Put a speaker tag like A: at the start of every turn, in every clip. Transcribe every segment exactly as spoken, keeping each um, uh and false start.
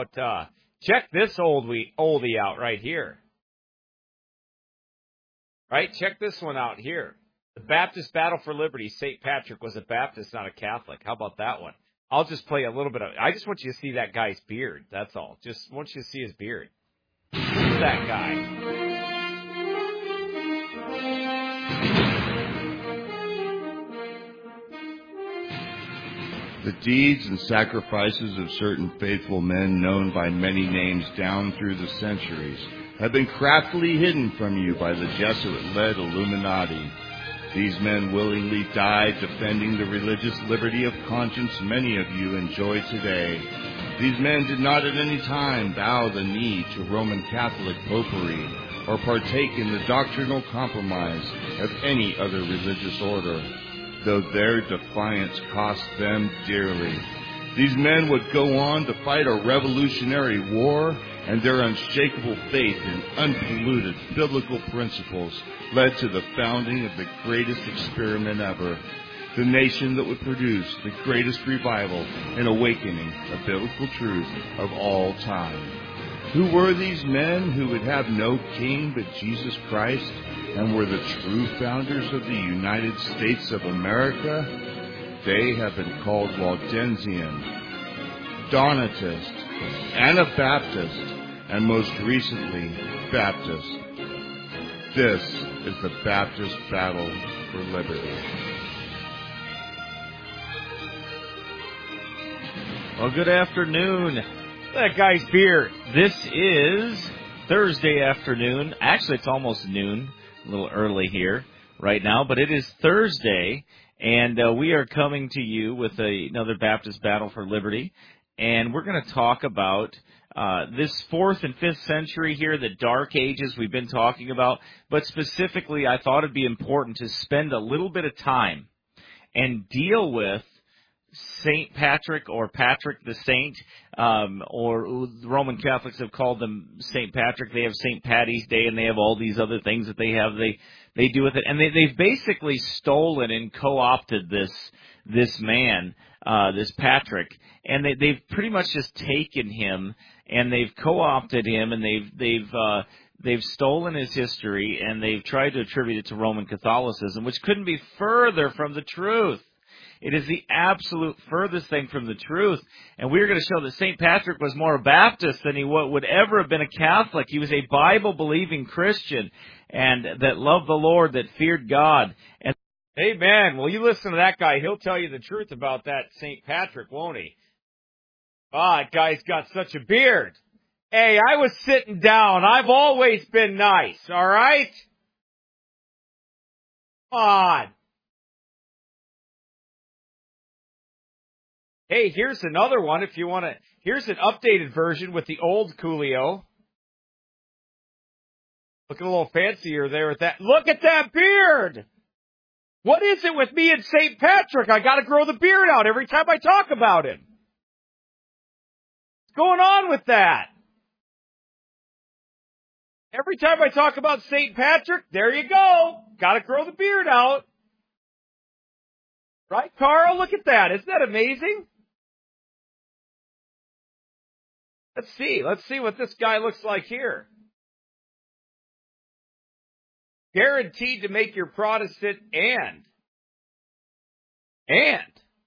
A: But uh, check this oldie, oldie out right here. Right? Check this one out here. The Baptist Battle for Liberty. Saint Patrick was a Baptist, not a Catholic. How about that one? I'll just play a little bit of it. I just want you to see that guy's beard. That's all. Just want you to see his beard. Look at that guy.
B: The deeds and sacrifices of certain faithful men known by many names down through the centuries have been craftily hidden from you by the Jesuit-led Illuminati. These men willingly died defending the religious liberty of conscience many of you enjoy today. These men did not at any time bow the knee to Roman Catholic popery or partake in the doctrinal compromise of any other religious order, though their defiance cost them dearly. These men would go on to fight a revolutionary war, and their unshakable faith in unpolluted biblical principles led to the founding of the greatest experiment ever, the nation that would produce the greatest revival and awakening of biblical truth of all time. Who were these men who would have no king but Jesus Christ and were the true founders of the United States of America? They have been called Waldensian, Donatist, Anabaptist, and most recently, Baptist. This is the Baptist Battle for Liberty.
C: Well, good afternoon. That guy's beard. This is Thursday afternoon. Actually, it's almost noon. A little early here right now, but it is Thursday, and uh, we are coming to you with a, another Baptist Battle for Liberty, and we're going to talk about uh, this fourth and fifth century here, the Dark Ages we've been talking about, but specifically I thought it'd be important to spend a little bit of time and deal with Saint Patrick, or Patrick the Saint, um, or the Roman Catholics have called them Saint Patrick. They have Saint Patty's Day, and they have all these other things that they have. They they do with it, and they, they've basically stolen and co-opted this this man, uh, this Patrick, and they, they've pretty much just taken him and they've co-opted him, and they've they've uh, they've stolen his history, and they've tried to attribute it to Roman Catholicism, which couldn't be further from the truth. It is the absolute furthest thing from the truth. And we're going to show that Saint Patrick was more a Baptist than he would ever have been a Catholic. He was a Bible-believing Christian and that loved the Lord, that feared God. And
A: Amen. Well, you listen to that guy. He'll tell you the truth about that Saint Patrick, won't he? Ah, that guy's got such a beard. Hey, I was sitting down. I've always been nice, all right? Come on. Hey, here's another one if you want to. Here's an updated version with the old Coolio. Looking a little fancier there with that. Look at that beard! What is it with me and Saint Patrick? I got to grow the beard out every time I talk about him. What's going on with that? Every time I talk about Saint Patrick, there you go. Got to grow the beard out. Right, Carl? Look at that. Isn't that amazing? Let's see. Let's see what this guy looks like here. Guaranteed to make your Protestant and. And.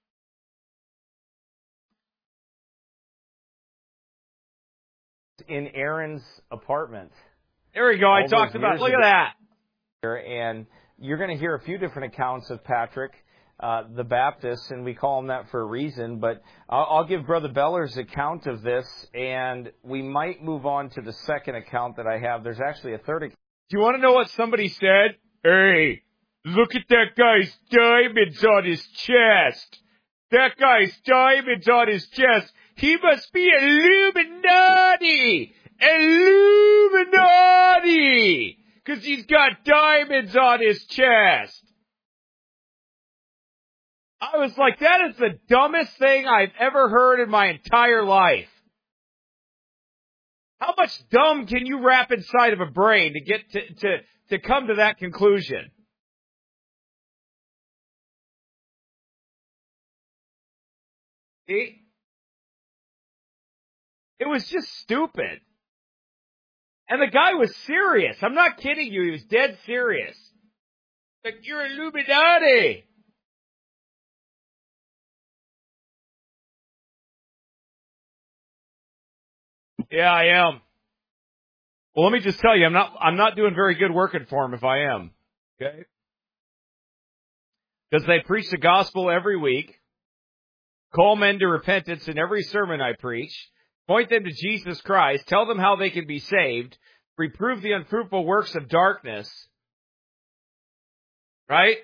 D: In Aaron's apartment.
A: There we go. I talked about, look at that.
D: And you're going to hear a few different accounts of Patrick, uh, the Baptist, and we call him that for a reason. But I'll, I'll give Brother Beller's account of this, and we might move on to the second account that I have. There's actually a third account.
A: Do you want to know what somebody said? Hey, look at that guy's diamonds on his chest. That guy's diamonds on his chest. He must be Illuminati. Illuminati. Because he's got diamonds on his chest. I was like, that is the dumbest thing I've ever heard in my entire life. How much dumb can you wrap inside of a brain to get to, to, to come to that conclusion? See? It was just stupid. And the guy was serious. I'm not kidding you. He was dead serious. Like, you're Illuminati. Yeah, I am. Well, let me just tell you, I'm not, I'm not doing very good working for him if I am. Okay? Because they preach the gospel every week, call men to repentance in every sermon I preach, point them to Jesus Christ, tell them how they can be saved, reprove the unfruitful works of darkness, right?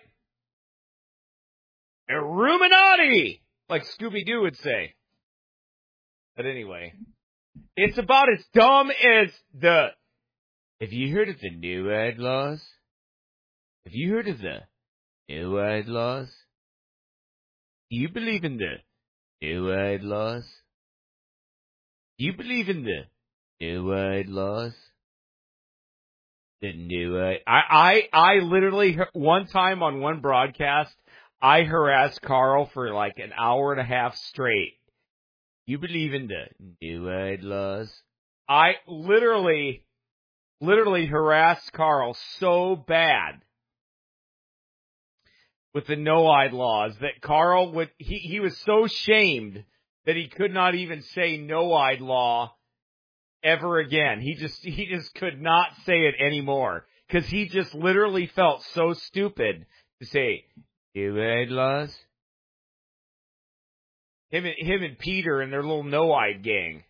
A: Illuminati, like Scooby-Doo would say. But anyway, it's about as dumb as the, have you heard of the New Ad laws? Have you heard of the New Ad laws? Do you believe in the New Ad laws? Do you believe in the New Ad laws? The New Ad. I, I, I literally, one time on one broadcast, I harassed Carl for like an hour and a half straight. You believe in the New Ad laws? I literally, literally harassed Carl so bad with the no-eyed laws that Carl would, he, he was so shamed that he could not even say no-eyed law ever again. He just, he just could not say it anymore because he just literally felt so stupid to say no-eyed laws. Him and, him and Peter and their little no-eyed gang.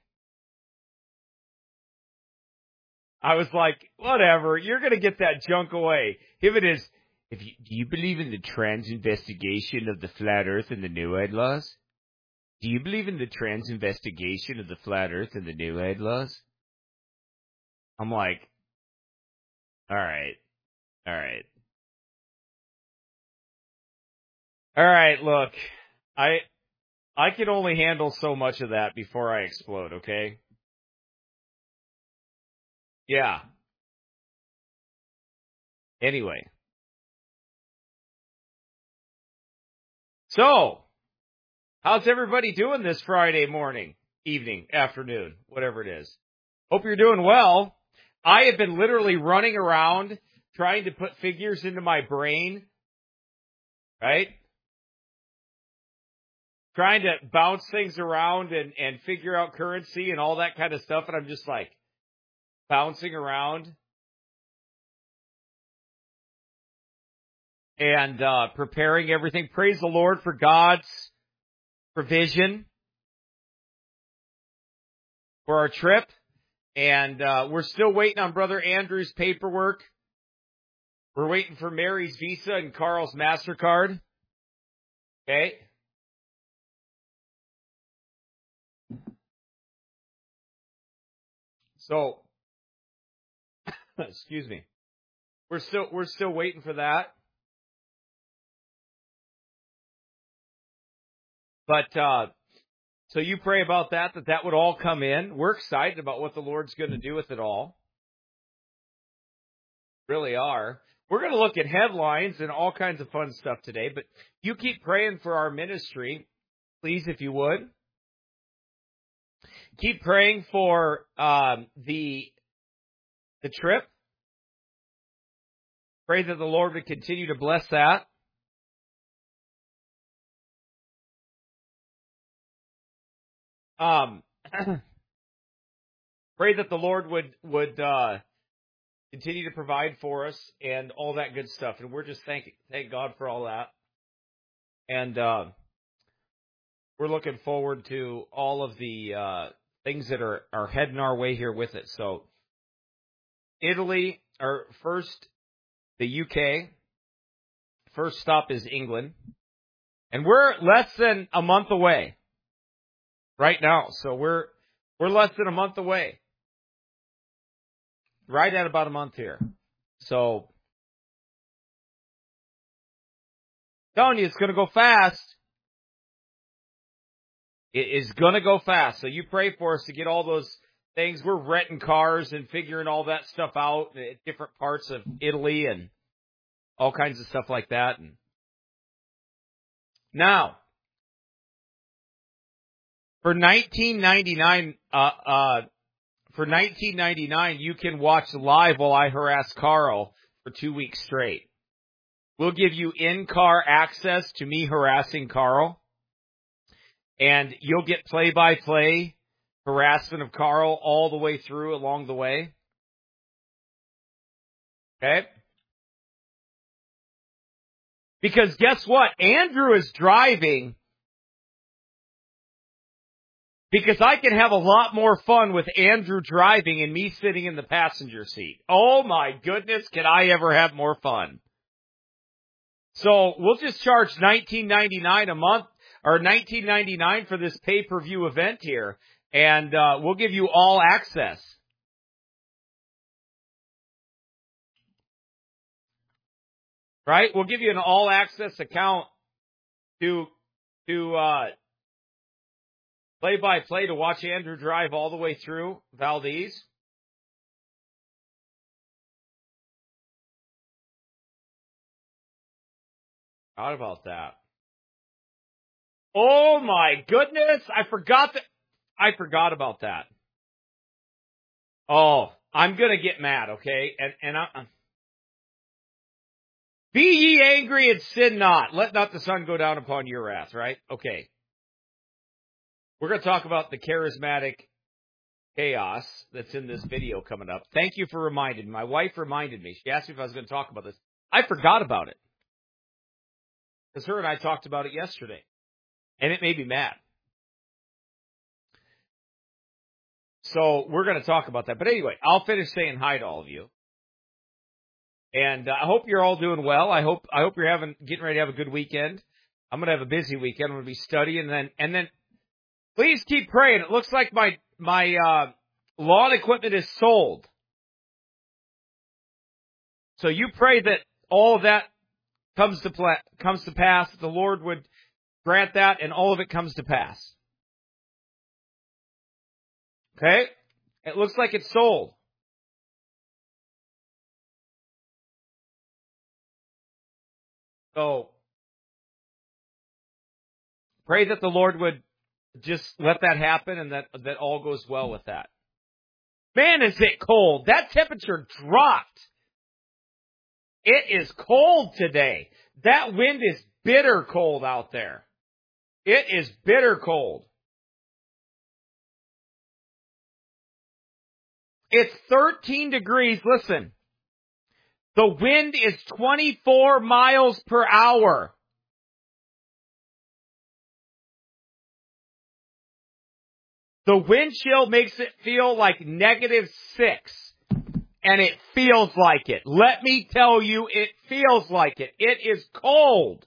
A: I was like, whatever, you're going to get that junk away. If it is, if you, do you believe in the trans investigation of the flat earth and the New Ad laws? Do you believe in the trans investigation of the flat earth and the New Ad laws? I'm like, all right, all right. All right, look, I I can only handle so much of that before I explode, okay? Yeah. Anyway. So, how's everybody doing this Friday morning, evening, afternoon, whatever it is? Hope you're doing well. I have been literally running around trying to put figures into my brain, right? Trying to bounce things around and, and figure out currency and all that kind of stuff. And I'm just like bouncing around and uh, preparing everything. Praise the Lord for God's provision for our trip. And uh, we're still waiting on Brother Andrew's paperwork. We're waiting for Mary's Visa and Carl's MasterCard. Okay. So, excuse me. We're still we're still waiting for that. But uh, so you pray about that, that that would all come in. We're excited about what the Lord's going to do with it all. Really are. We're going to look at headlines and all kinds of fun stuff today. But you keep praying for our ministry, please, if you would. Keep praying for um, the the trip. Pray that the Lord would continue to bless that. Um, pray that the Lord would would uh, continue to provide for us and all that good stuff. And we're just thank thank God for all that. And uh, we're looking forward to all of the uh, things that are, are heading our way here with it. So Italy, or first the U K. First stop is England. And we're less than a month away right now. So we're we're less than a month away. Right at about a month here. So telling you, it's going to go fast. It is going to go fast. So you pray for us to get all those things. We're renting cars and figuring all that stuff out at different parts of Italy and all kinds of stuff like that. And now, For nineteen ninety-nine, uh, uh, for nineteen ninety-nine, you can watch live while I harass Carl for two weeks straight. We'll give you in-car access to me harassing Carl, and you'll get play-by-play harassment of Carl all the way through along the way. Okay? Because guess what? Andrew is driving because I can have a lot more fun with Andrew driving and me sitting in the passenger seat. Oh my goodness, can I ever have more fun? So we'll just charge nineteen ninety-nine a month, or nineteen ninety-nine for this pay-per-view event here, and uh, we'll give you all access. Right? We'll give you an all-access account to to uh, play-by-play to watch Andrew drive all the way through Valdez. How about that? Oh my goodness! I forgot that. I forgot about that. Oh, I'm gonna get mad, okay? And and I. Be ye angry and sin not. Let not the sun go down upon your wrath, right? Okay. We're going to talk about the charismatic chaos that's in this video coming up. Thank you for reminding me. My wife reminded me. She asked me if I was going to talk about this. I forgot about it. Because her and I talked about it yesterday. And it made me mad. So we're going to talk about that. But anyway, I'll finish saying hi to all of you. And uh, I hope you're all doing well. I hope I hope you're having getting ready to have a good weekend. I'm going to have a busy weekend. I'm going to be studying, and then and then please keep praying. It looks like my my uh, lawn equipment is sold. So you pray that all of that comes to pla- comes to pass. That the Lord would grant that, and all of it comes to pass. Okay? It looks like it's sold. So, pray that the Lord would just let that happen and that, that all goes well with that. Man, is it cold. That temperature dropped. It is cold today. That wind is bitter cold out there. It is bitter cold. It's thirteen degrees. Listen. The wind is twenty-four miles per hour. The wind chill makes it feel like negative six. And it feels like it. Let me tell you, it feels like it. It is cold.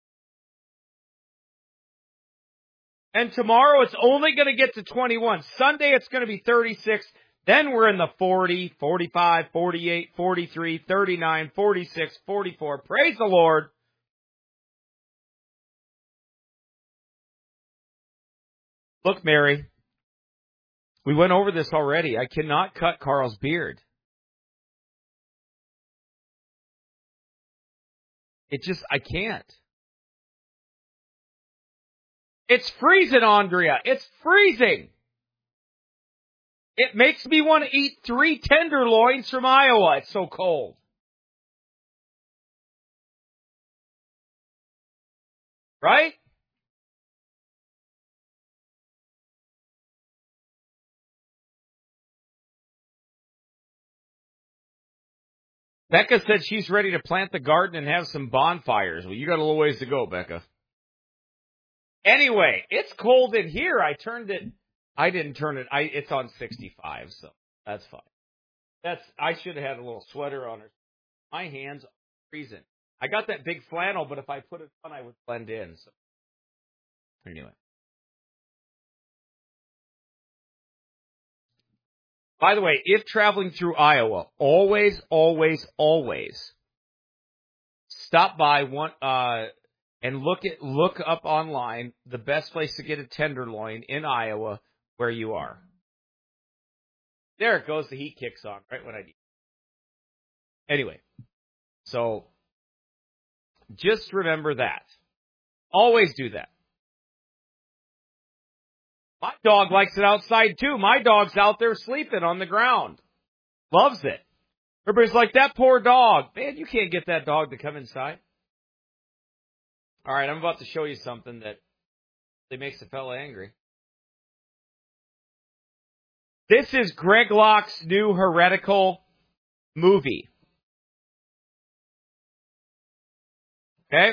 A: And tomorrow it's only going to get to twenty-one. Sunday it's going to be thirty-six. Then we're in the forty, forty-five, forty-eight, forty-three, thirty-nine, forty-six, forty-four. Praise the Lord. Look, Mary, we went over this already. I cannot cut Carl's beard. It just, I can't. It's freezing, Andrea. It's freezing. It makes me want to eat three tenderloins from Iowa. It's so cold. Right? Becca said she's ready to plant the garden and have some bonfires. Well, you got a little ways to go, Becca. Anyway, it's cold in here. I turned it. I didn't turn it. I it's on sixty-five, so that's fine. That's I should have had a little sweater on it. My hands are freezing. I got that big flannel, but if I put it on, I would blend in. So anyway. By the way, if traveling through Iowa, always, always, always stop by one uh, and look at look up online the best place to get a tenderloin in Iowa where you are. There it goes. The heat kicks on right when I need. Anyway, so just remember that. Always do that. My dog likes it outside, too. My dog's out there sleeping on the ground. Loves it. Everybody's like, that poor dog. Man, you can't get that dog to come inside. All right, I'm about to show you something that, that makes a fella angry. This is Greg Locke's new heretical movie. Okay?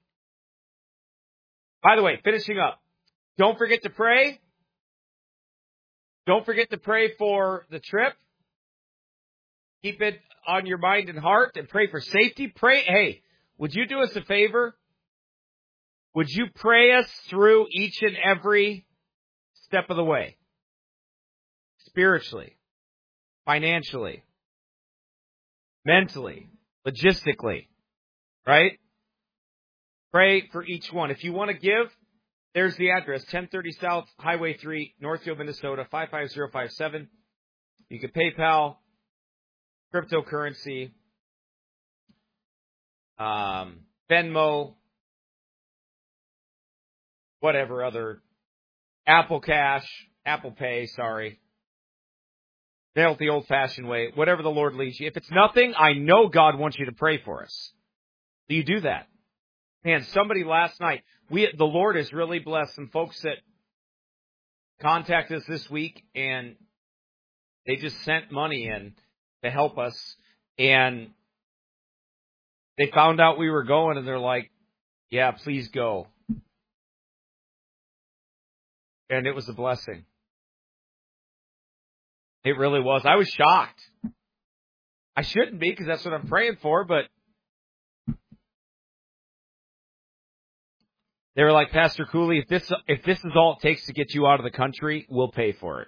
A: By the way, finishing up. Don't forget to pray. Don't forget to pray for the trip. Keep it on your mind and heart and pray for safety. Pray. Hey, would you do us a favor? Would you pray us through each and every step of the way? Spiritually, financially, mentally, logistically, right? Pray for each one. If you want to give, there's the address, ten thirty South Highway three, Northfield, Minnesota, five five zero five seven. You can PayPal, cryptocurrency, um, Venmo, whatever other, Apple Cash, Apple Pay, sorry. Mail it the old-fashioned way, whatever the Lord leads you. If it's nothing, I know God wants you to pray for us. Do you do that? Man, somebody last night, we the Lord has really blessed some folks that contacted us this week, and they just sent money in to help us, and they found out we were going, and they're like, yeah, please go. And it was a blessing. It really was. I was shocked. I shouldn't be, because that's what I'm praying for, but they were like, Pastor Cooley, if this if this is all it takes to get you out of the country, we'll pay for it.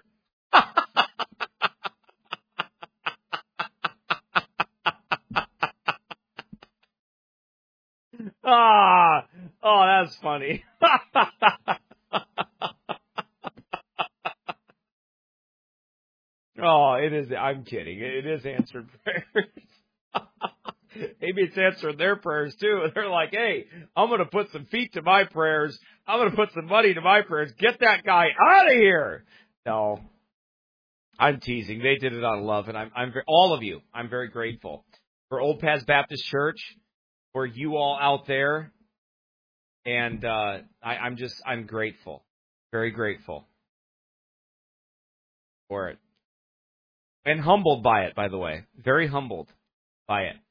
A: ah, oh, that's funny. Oh, it is. I'm kidding. It is answered prayers. Maybe it's answering their prayers too. They're like, hey, I'm going to put some feet to my prayers. I'm going to put some money to my prayers. Get that guy out of here. No, I'm teasing. They did it on love. And I'm, I'm, all of you, I'm very grateful for Old Paths Baptist Church, for you all out there. And, uh, I, I'm just, I'm grateful, very grateful for it. And humbled by it, by the way. Very humbled by it.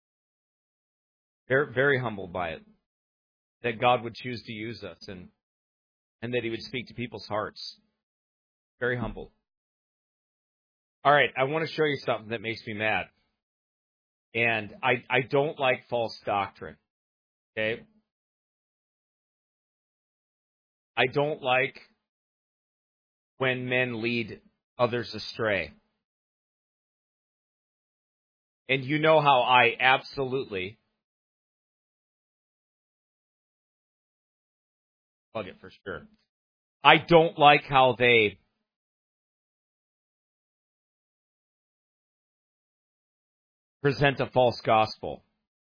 A: Very, very humbled by it. That God would choose to use us and and that He would speak to people's hearts. Very humbled. All right, I want to show you something that makes me mad. And I, I don't like false doctrine. Okay? I don't like when men lead others astray. And you know how I absolutely plug it for sure. I don't like how they present a false gospel.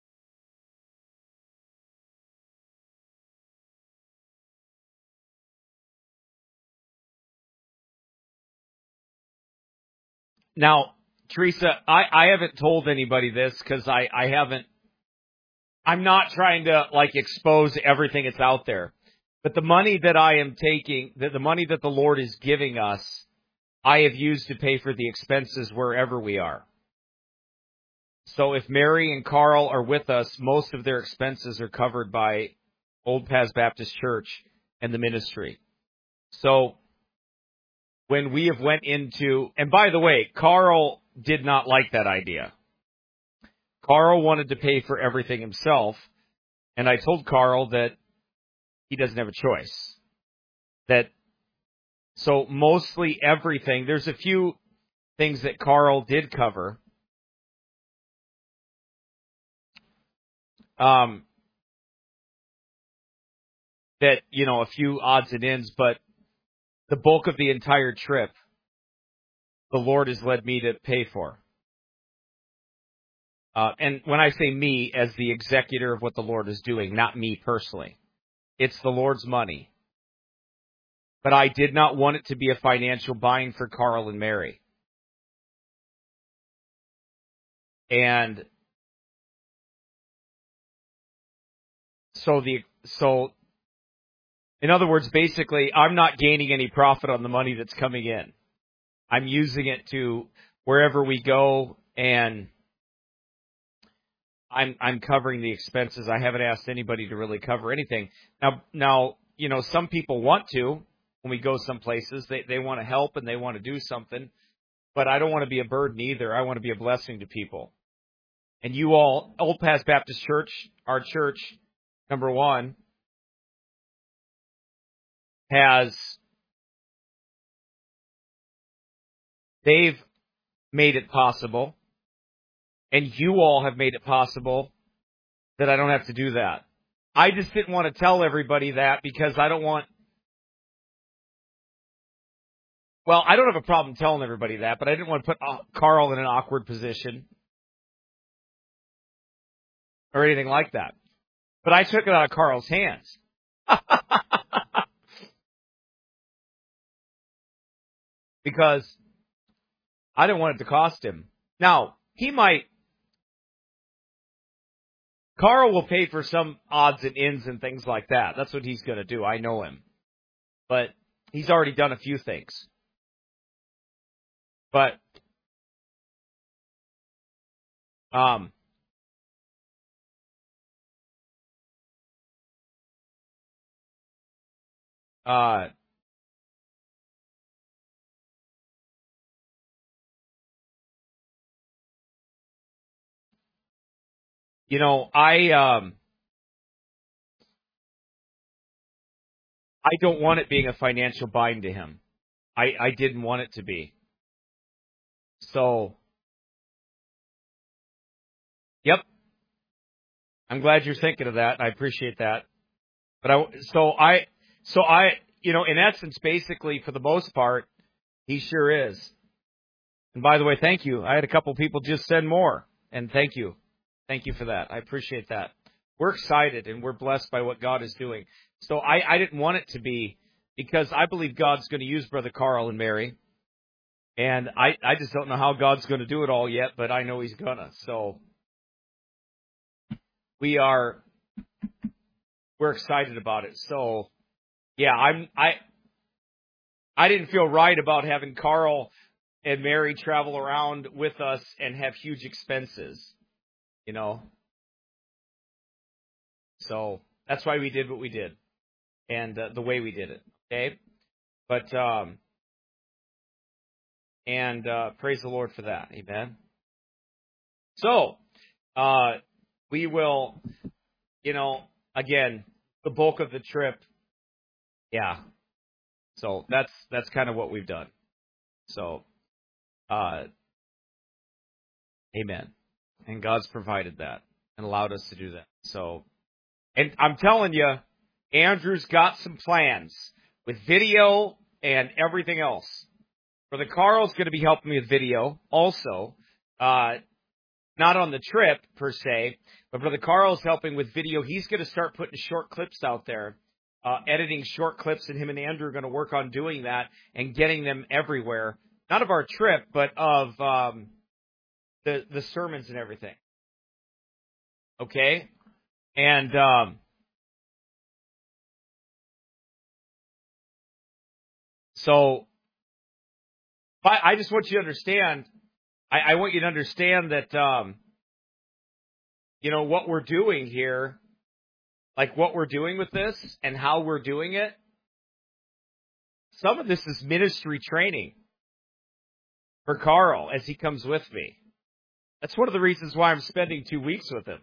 A: Now, Teresa, I, I haven't told anybody this because I, I haven't, I'm not trying to like expose everything that's out there. But the money that I am taking, the, the money that the Lord is giving us, I have used to pay for the expenses wherever we are. So if Mary and Carl are with us, most of their expenses are covered by Old Paths Baptist Church and the ministry. So when we have went into, and by the way, Carl did not like that idea. Carl wanted to pay for everything himself, and I told Carl that he doesn't have a choice. That so mostly everything, there's a few things that Carl did cover. Um, that, you know, a few odds and ends, but the bulk of the entire trip, the Lord has led me to pay for. Uh, and when I say me, as the executor of what the Lord is doing, not me personally. It's the Lord's money. But I did not want it to be a financial bind for Carl and Mary. And so the so in other words, basically, I'm not gaining any profit on the money that's coming in. I'm using it to wherever we go, and I'm I'm covering the expenses. I haven't asked anybody to really cover anything. Now, now you know, some people want to when we go some places. They they want to help and they want to do something, but I don't want to be a burden either. I want to be a blessing to people. And you all, Old Paths Baptist Church, our church, number one, has, they've made it possible, and you all have made it possible that I don't have to do that. I just didn't want to tell everybody that because I don't want, well, I don't have a problem telling everybody that, but I didn't want to put Carl in an awkward position or anything like that. But I took it out of Carl's hands. Because I didn't want it to cost him. Now, he might, Carl will pay for some odds and ends and things like that. That's what he's going to do. I know him. But he's already done a few things. But, um, uh, you know, I, um, I don't want it being a financial bind to him. I, I didn't want it to be. So, yep. I'm glad you're thinking of that. I appreciate that. But I, so I, so I, you know, in essence, basically, for the most part, he sure is. And by the way, thank you. I had a couple people just send more, and thank you. Thank you for that. I appreciate that. We're excited, and we're blessed by what God is doing. So I, I didn't want it to be, because I believe God's going to use Brother Carl and Mary. And I, I just don't know how God's going to do it all yet, but I know he's going to. So we are, we're excited about it. So, yeah, I'm, I, I didn't feel right about having Carl and Mary travel around with us and have huge expenses, you know. So that's why we did what we did and uh, the way we did it. Okay. But, um, and, uh, praise the Lord for that. Amen. So, uh, we will, you know, again, the bulk of the trip. Yeah. So that's, that's kind of what we've done. So, uh, amen. And God's provided that and allowed us to do that. So, and I'm telling you, Andrew's got some plans with video and everything else. Brother Carl's going to be helping me with video also, uh, not on the trip per se, but Brother Carl's helping with video. He's going to start putting short clips out there, uh, editing short clips, and him and Andrew are going to work on doing that and getting them everywhere. Not of our trip, but of um, the the sermons and everything. Okay? And um, so I, I just want you to understand, I, I want you to understand that, um, you know, what we're doing here, like what we're doing with this and how we're doing it, some of this is ministry training for Carl as he comes with me. That's one of the reasons why I'm spending two weeks with him.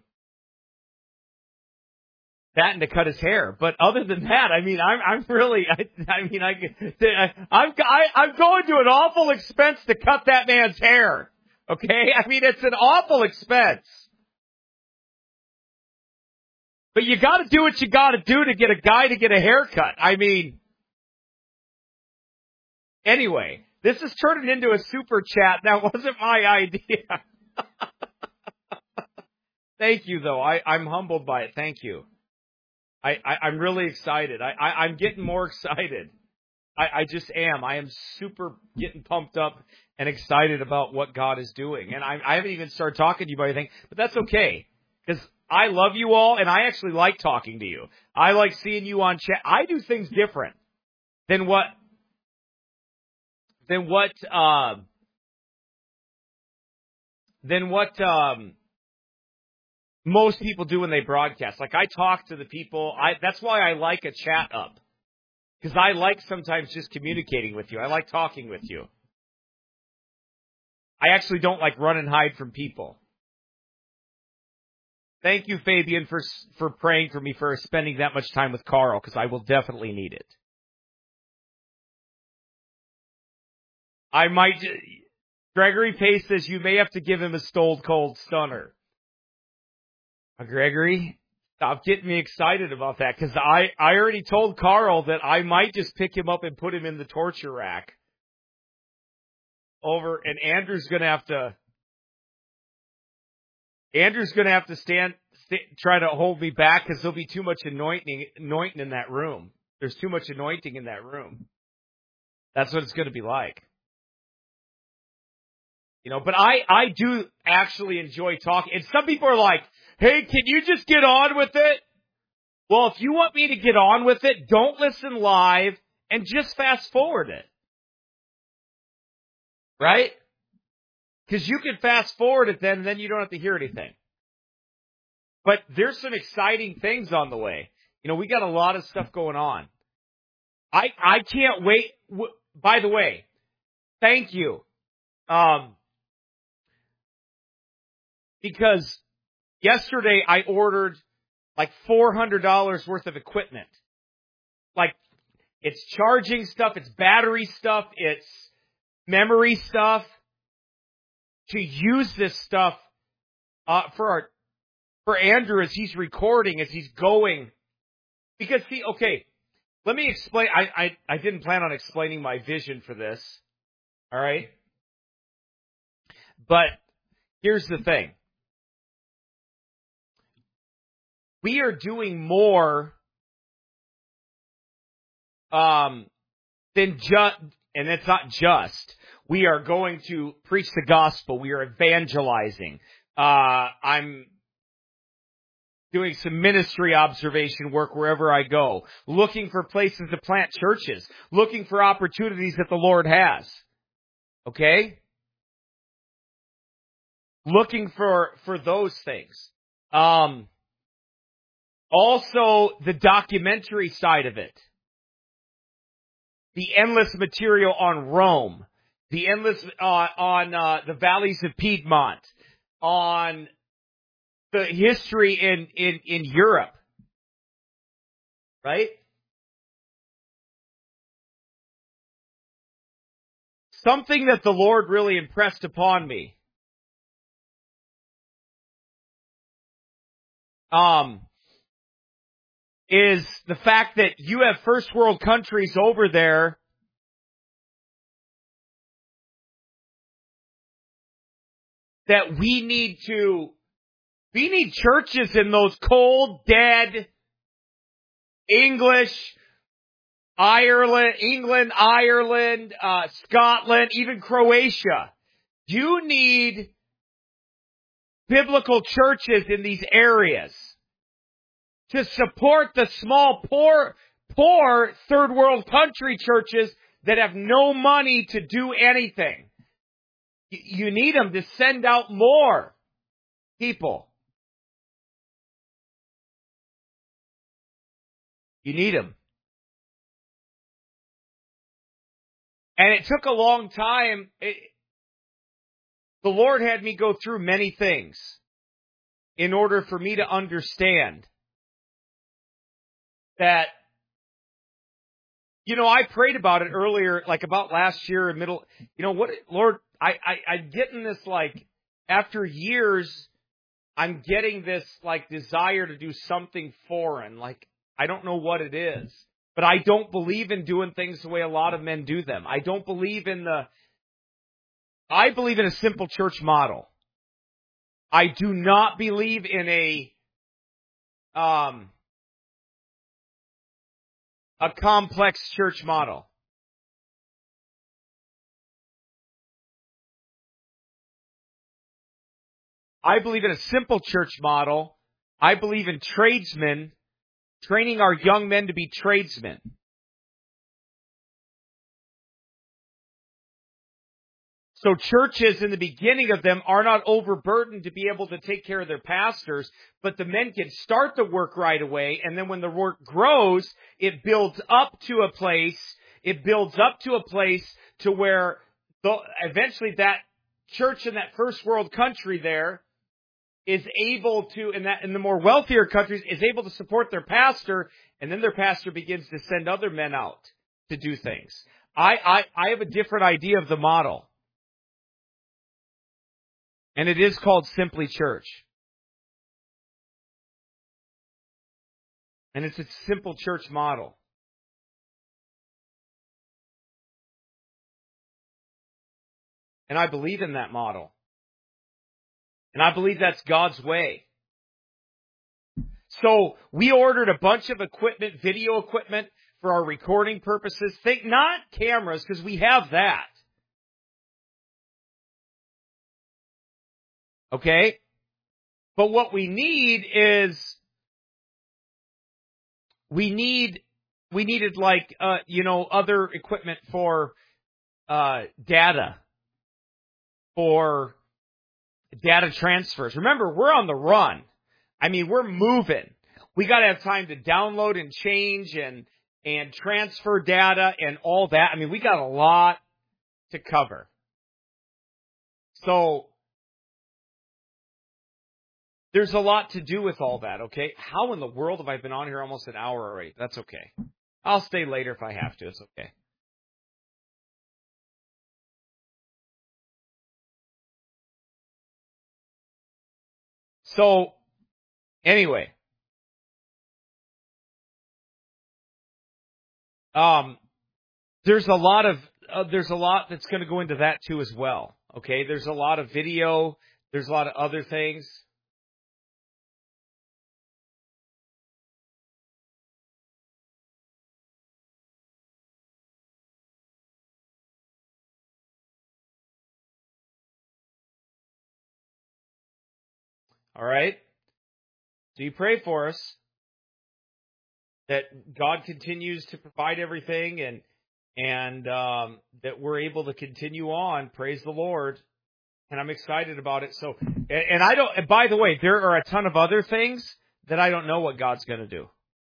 A: That and to cut his hair. But other than that, I mean, I'm, I'm really, I, I mean, I, I'm, I, I'm going to an awful expense to cut that man's hair. Okay? I mean, it's an awful expense. But you got to do what you got to do to get a guy to get a haircut. I mean, anyway, this is turning into a super chat. That wasn't my idea. Thank you, though. I, I'm humbled by it. Thank you. I, I, I'm really excited. I, I, I'm getting more excited I, I just am. I am super getting pumped up and excited about what God is doing. And I, I haven't even started talking to you about anything, but that's okay. Because I love you all, and I actually like talking to you. I like seeing you on chat. I do things different than what, than what, uh, than what, um, most people do when they broadcast. Like, I talk to the people. I, that's why I like a chat up. Because I like sometimes just communicating with you. I like talking with you. I actually don't like run and hide from people. Thank you, Fabian, for for praying for me for spending that much time with Carl, because I will definitely need it. I might... Gregory Pace says you may have to give him a stone cold stunner. Uh, Gregory, stop getting me excited about that, because I, I already told Carl that I might just pick him up and put him in the torture rack. Over, and Andrew's going to have to... Andrew's going to have to stand, st- try to hold me back, because there'll be too much anointing, anointing in that room. There's too much anointing in that room. That's what it's going to be like. You know, but I, I do actually enjoy talking. And some people are like, hey, can you just get on with it? Well, if you want me to get on with it, don't listen live and just fast forward it. Right? Because you can fast forward it then, and then you don't have to hear anything. But there's some exciting things on the way. You know, we got a lot of stuff going on. I I can't wait. By the way, thank you. Um, because yesterday I ordered like four hundred dollars worth of equipment. Like, it's charging stuff, it's battery stuff, it's memory stuff. To use this stuff uh, for our, for Andrew as he's recording, as he's going. Because, see, okay, let me explain. I, I, I didn't plan on explaining my vision for this. All right? But here's the thing. We are doing more um, than just, and it's not just. We are going to preach the gospel. We are evangelizing. Uh, I'm doing some ministry observation work wherever I go, looking for places to plant churches, looking for opportunities that the Lord has. Okay? Looking for, for those things. Um, also, the documentary side of it. The endless material on Rome. The endless, uh, on, uh, the valleys of Piedmont, on the history in, in, in Europe. Right? Something that the Lord really impressed upon me. Um, is the fact that you have first world countries over there that we need to, we need churches in those cold, dead, English, Ireland, England, Ireland, uh, Scotland, even Croatia. You need biblical churches in these areas to support the small, poor, poor third world country churches that have no money to do anything. You need them to send out more people. You need them. And it took a long time. It, the Lord had me go through many things in order for me to understand that, you know, I prayed about it earlier, like about last year in middle, you know, what, Lord, I, I, I'm getting this, like, after years, I'm getting this, like, desire to do something foreign. Like, I don't know what it is, but I don't believe in doing things the way a lot of men do them. I don't believe in the, I believe in a simple church model. I do not believe in a, um, a complex church model. I believe in a simple church model. I believe in tradesmen, training our young men to be tradesmen. So churches in the beginning of them are not overburdened to be able to take care of their pastors, but the men can start the work right away, and then when the work grows, it builds up to a place, it builds up to a place to where the, eventually that church in that first world country there is able to, in that in the more wealthier countries, is able to support their pastor, and then their pastor begins to send other men out to do things. I, I, I have a different idea of the model. And it is called Simply Church. And it's a simple church model. And I believe in that model. And I believe that's God's way. So we ordered a bunch of equipment, video equipment for our recording purposes. Think not cameras, because we have that. Okay? But what we need is, we need, we needed like, uh, you know, other equipment for, uh, data, for data transfers. Remember, we're on the run. I mean, we're moving. We got to have time to download and change and, and transfer data and all that. I mean, we got a lot to cover. So, there's a lot to do with all that, okay? How in the world have I been on here almost an hour already? That's okay. I'll stay later if I have to. It's okay. So, anyway. Um, there's a lot of, uh, there's a lot that's going to go into that too as well, okay? There's a lot of video. There's a lot of other things. All right? So you pray for us that God continues to provide everything and and um, that we're able to continue on. Praise the Lord. And I'm excited about it. So, and, and I don't, and by the way, there are a ton of other things that I don't know what God's going to do.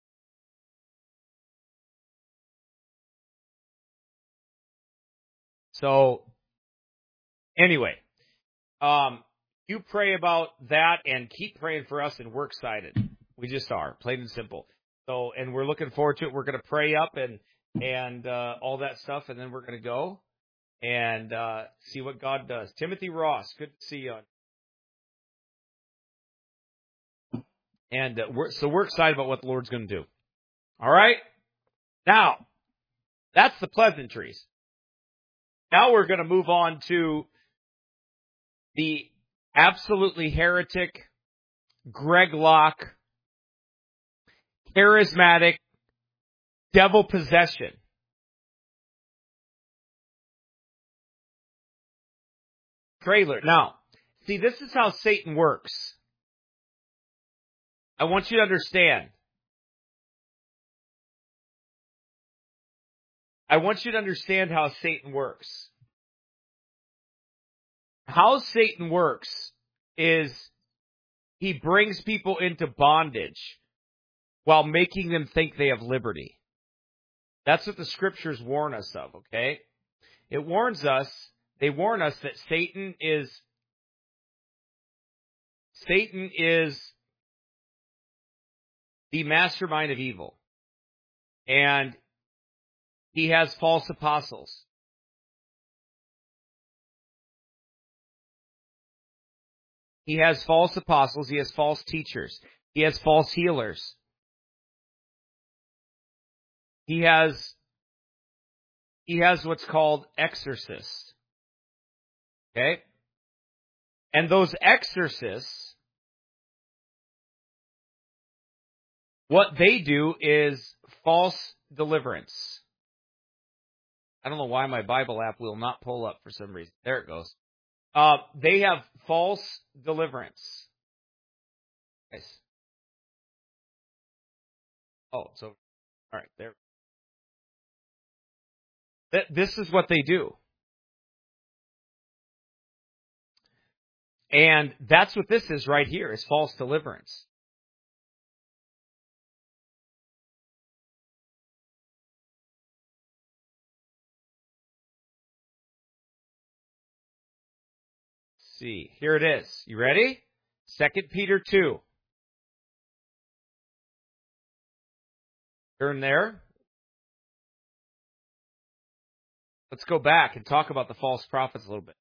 A: So, anyway, um, you pray about that and keep praying for us, and we're excited. We just are, plain and simple. So, and we're looking forward to it. We're going to pray up and and uh, all that stuff, and then we're going to go and uh, see what God does. Timothy Ross, good to see you. And uh, we're, so we're excited about what the Lord's going to do. All right? Now, that's the pleasantries. Now we're going to move on to the absolutely heretic, Greg Locke, charismatic, devil possession. Trailer. Now, see, this is how Satan works. I want you to understand. I want you to understand how Satan works. How Satan works is he brings people into bondage while making them think they have liberty. That's what the scriptures warn us of, okay? It warns us, they warn us that Satan is, Satan is the mastermind of evil. And he has false apostles. He has false apostles. He has false teachers. He has false healers. He has, he has what's called exorcists. Okay? And those exorcists, what they do is false deliverance. I don't know why my Bible app will not pull up for some reason. There it goes. Uh, they have false deliverance. Guys. Oh, so, all right, there. Th- This is what they do. And that's what this is right here, is false deliverance. Let's see, here it is. You ready? Second Peter two. Turn there. Let's go back and talk about the false prophets a little bit.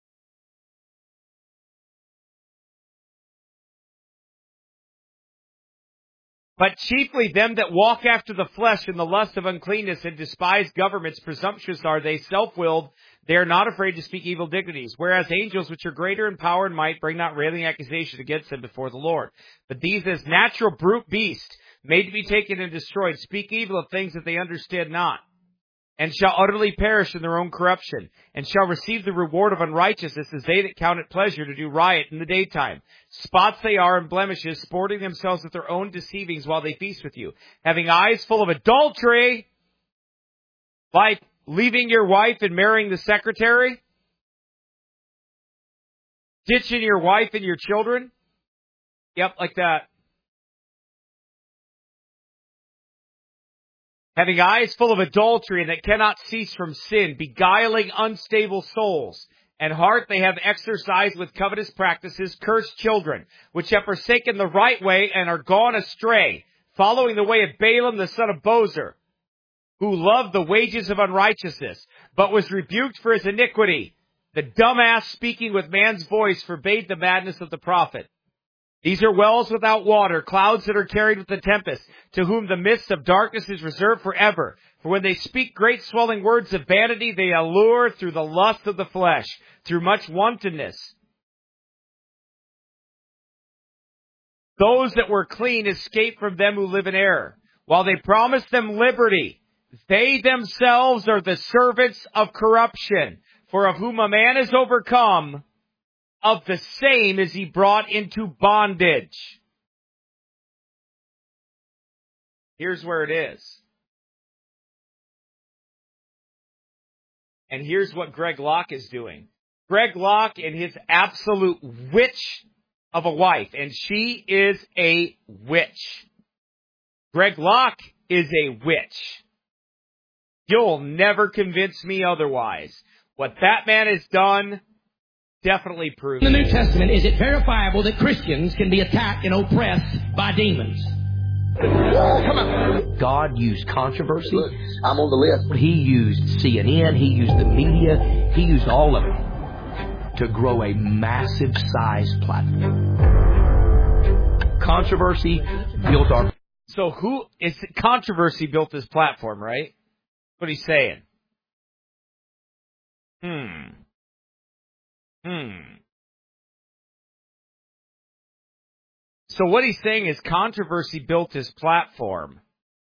A: But chiefly them that walk after the flesh in the lust of uncleanness and despise governments, presumptuous are they, self-willed, they are not afraid to speak evil dignities. Whereas angels, which are greater in power and might, bring not railing accusation against them before the Lord. But these, as natural brute beasts, made to be taken and destroyed, speak evil of things that they understand not, and shall utterly perish in their own corruption, and shall receive the reward of unrighteousness as they that count it pleasure to do riot in the daytime. Spots they are and blemishes, sporting themselves with their own deceivings while they feast with you, having eyes full of adultery, like leaving your wife and marrying the secretary, ditching your wife and your children. Yep, like that. Having eyes full of adultery and that cannot cease from sin, beguiling unstable souls, and heart they have exercised with covetous practices, cursed children, which have forsaken the right way and are gone astray, following the way of Balaam the son of Bozer, who loved the wages of unrighteousness, but was rebuked for his iniquity. The dumbass speaking with man's voice forbade the madness of the prophet. These are wells without water, clouds that are carried with the tempest, to whom the mist of darkness is reserved forever. For when they speak great swelling words of vanity, they allure through the lust of the flesh, through much wantonness. Those that were clean escape from them who live in error, while they promise them liberty. They themselves are the servants of corruption, for of whom a man is overcome, of the same is he brought into bondage. Here's where it is. And here's what Greg Locke is doing. Greg Locke and his absolute witch of a wife, and she is a witch. Greg Locke is a witch. You'll never convince me otherwise. What that man has done definitely proves.
E: In the New Testament, is it verifiable that Christians can be attacked and oppressed by demons? Come on. God used controversy.
F: Look, I'm on the list.
E: He used C N N. He used the media. He used all of it to grow a massive size platform. Controversy built our...
A: So who is controversy built this platform, right? What he's saying. Hmm. Hmm. So what he's saying is controversy built his platform.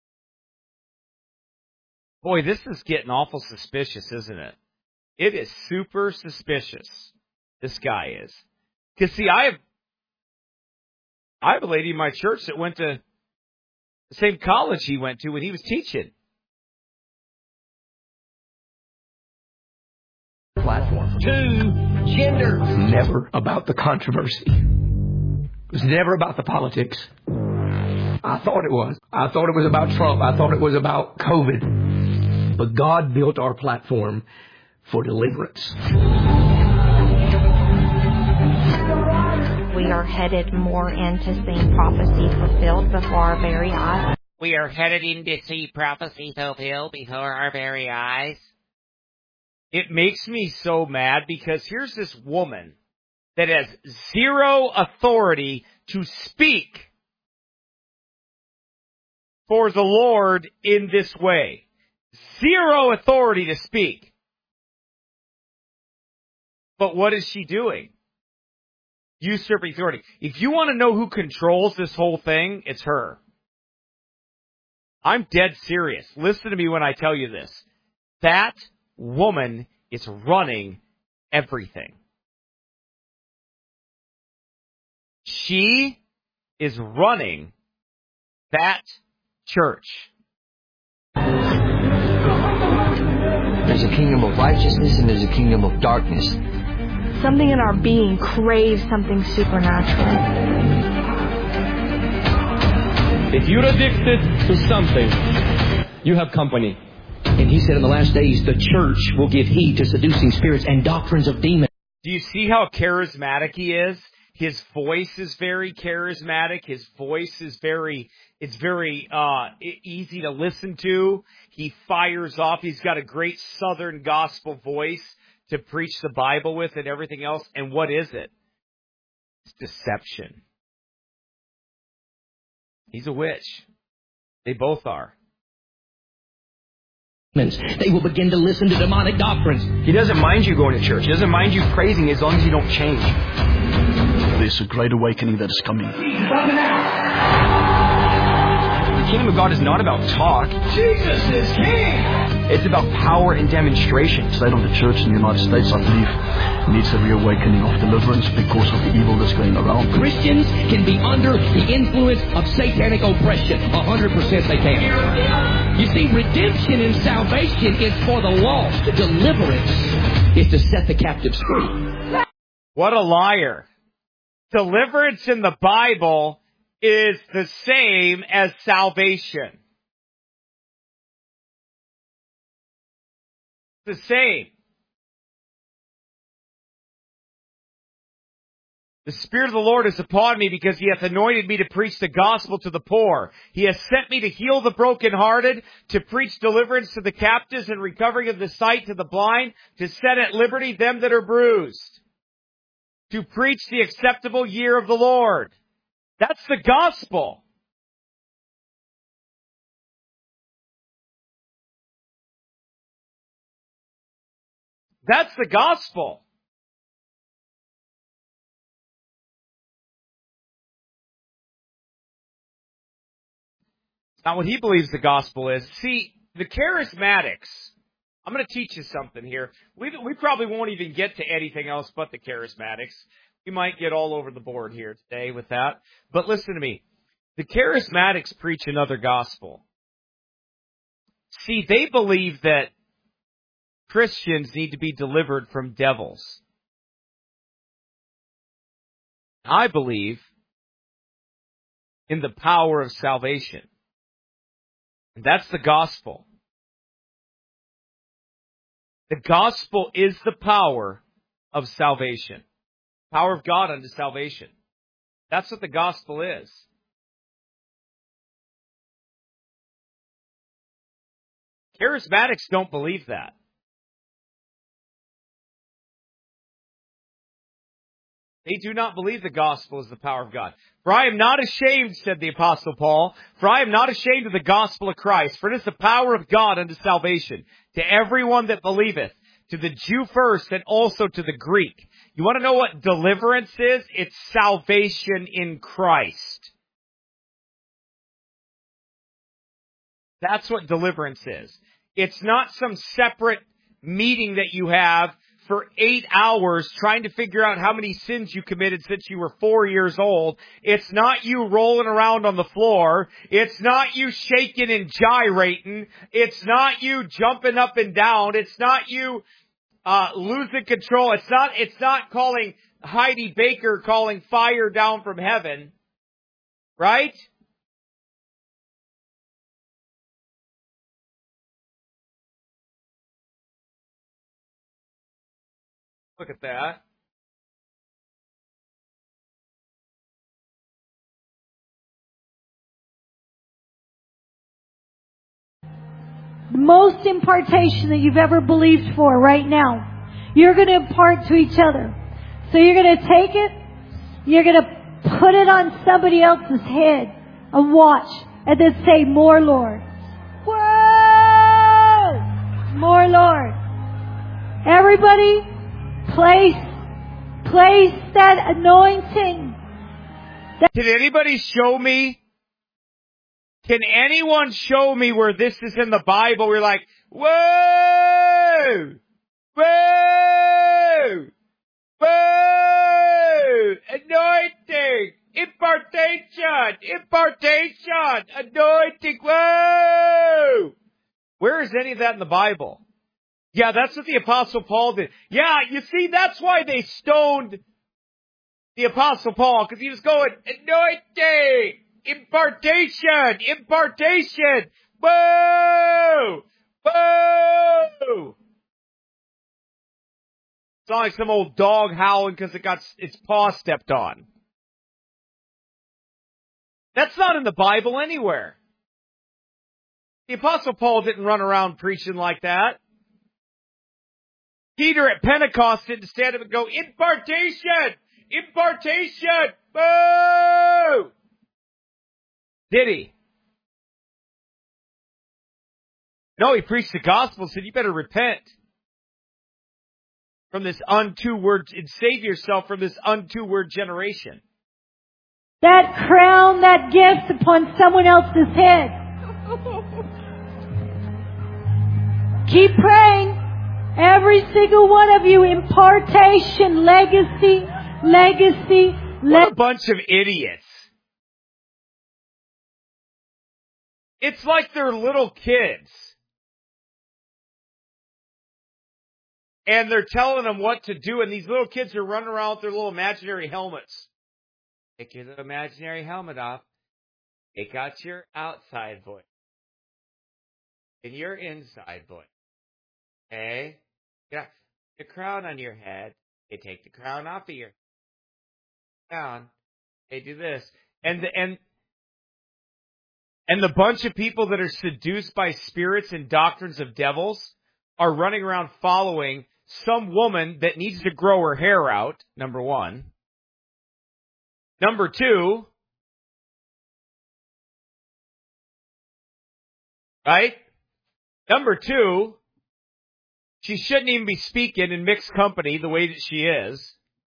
A: Boy, this is getting awful suspicious, isn't it? It is super suspicious. This guy is. Because see, I have, I have a lady in my church that went to the same college he went to when he was teaching.
E: Platform. Two, gender. Never about the controversy. It was never about the politics. I thought it was. I thought it was about Trump. I thought it was about COVID. But God built our platform for deliverance.
G: We are headed more into seeing prophecy fulfilled before our very eyes.
H: We are headed in to see prophecy fulfilled before our very eyes.
A: It makes me so mad because here's this woman that has zero authority to speak for the Lord in this way. Zero authority to speak. But what is she doing? Usurping authority. If you want to know who controls this whole thing, it's her. I'm dead serious. Listen to me when I tell you this. That woman is running everything. she is running that church.
E: There's a kingdom of righteousness and there's a kingdom of darkness.
G: Something in our being craves something supernatural.
F: If you're addicted to something, you have company.
E: And he said in the last days, the church will give heed to seducing spirits and doctrines of demons.
A: Do you see how charismatic he is? His voice is very charismatic. His voice is very, it's very uh, easy to listen to. He fires off. He's got a great Southern gospel voice to preach the Bible with and everything else. And what is it? It's deception. He's a witch. They both are.
E: They will begin to listen to demonic doctrines.
I: He doesn't mind you going to church. He doesn't mind you praising as long as you don't change.
J: There's a great awakening that is coming.
I: The kingdom of God is not about talk.
E: Jesus is King!
I: It's about power and demonstration.
J: The state of the church in the United States, I believe, needs a reawakening of deliverance because of the evil that's going around.
E: Christians can be under the influence of satanic oppression. A hundred percent they can. You see, redemption and salvation is for the lost. Deliverance is to set the captives free.
A: What a liar. Deliverance in the Bible is the same as salvation. The same. The Spirit of the Lord is upon me because He hath anointed me to preach the gospel to the poor. He has sent me to heal the brokenhearted, to preach deliverance to the captives and recovering of the sight to the blind, to set at liberty them that are bruised, to preach the acceptable year of the Lord. That's the gospel. That's the gospel. Not what he believes the gospel is. See, the charismatics, I'm going to teach you something here. We we probably won't even get to anything else but the charismatics. We might get all over the board here today with that. But listen to me. The charismatics preach another gospel. See, they believe that Christians need to be delivered from devils. I believe in the power of salvation. And that's the gospel. The gospel is the power of salvation. Power of God unto salvation. That's what the gospel is. Charismatics don't believe that. They do not believe the gospel is the power of God. For I am not ashamed, said the Apostle Paul, for I am not ashamed of the gospel of Christ, for it is the power of God unto salvation, to everyone that believeth, to the Jew first and also to the Greek. You want to know what deliverance is? It's salvation in Christ. That's what deliverance is. It's not some separate meeting that you have for eight hours trying to figure out how many sins you committed since you were four years old. It's not you rolling around on the floor. It's not you shaking and gyrating. It's not you jumping up and down. It's not you uh losing control. It's not, it's not calling Heidi Baker calling fire down from heaven. Right? Look at that.
K: Most impartation that you've ever believed for right now, you're going to impart to each other. So you're going to take it, you're going to put it on somebody else's head and watch, and then say, more Lord. Whoa! More Lord. Everybody, place, place that anointing. That
A: Can anybody show me? Can anyone show me where this is in the Bible? We're like, whoa! Whoa! Whoa! Anointing! Impartation! Impartation! Anointing! Whoa! Where is any of that in the Bible? Yeah, that's what the Apostle Paul did. Yeah, you see, that's why they stoned the Apostle Paul, because he was going, anointing! Impartation! Impartation! Whoa! Whoa! It's not like some old dog howling because it got its paw stepped on. That's not in the Bible anywhere. The Apostle Paul didn't run around preaching like that. Peter at Pentecost didn't stand up and go, impartation! Impartation! Boo! Did he? No, he preached the gospel and said, you better repent from this unto word and save yourself from this unto word generation.
K: That crown, that gift upon someone else's head. Keep praying. Every single one of you, impartation, legacy, legacy, legacy.
A: What a bunch of idiots. It's like they're little kids. And they're telling them what to do, and these little kids are running around with their little imaginary helmets. Take your little imaginary helmet off. Take out your outside voice. And your inside voice. Okay? Got the crown on your head. They take the crown off of your crown. They do this. And the, and and the bunch of people that are seduced by spirits and doctrines of devils are running around following some woman that needs to grow her hair out, number one. Number two, right? Number two, she shouldn't even be speaking in mixed company the way that she is.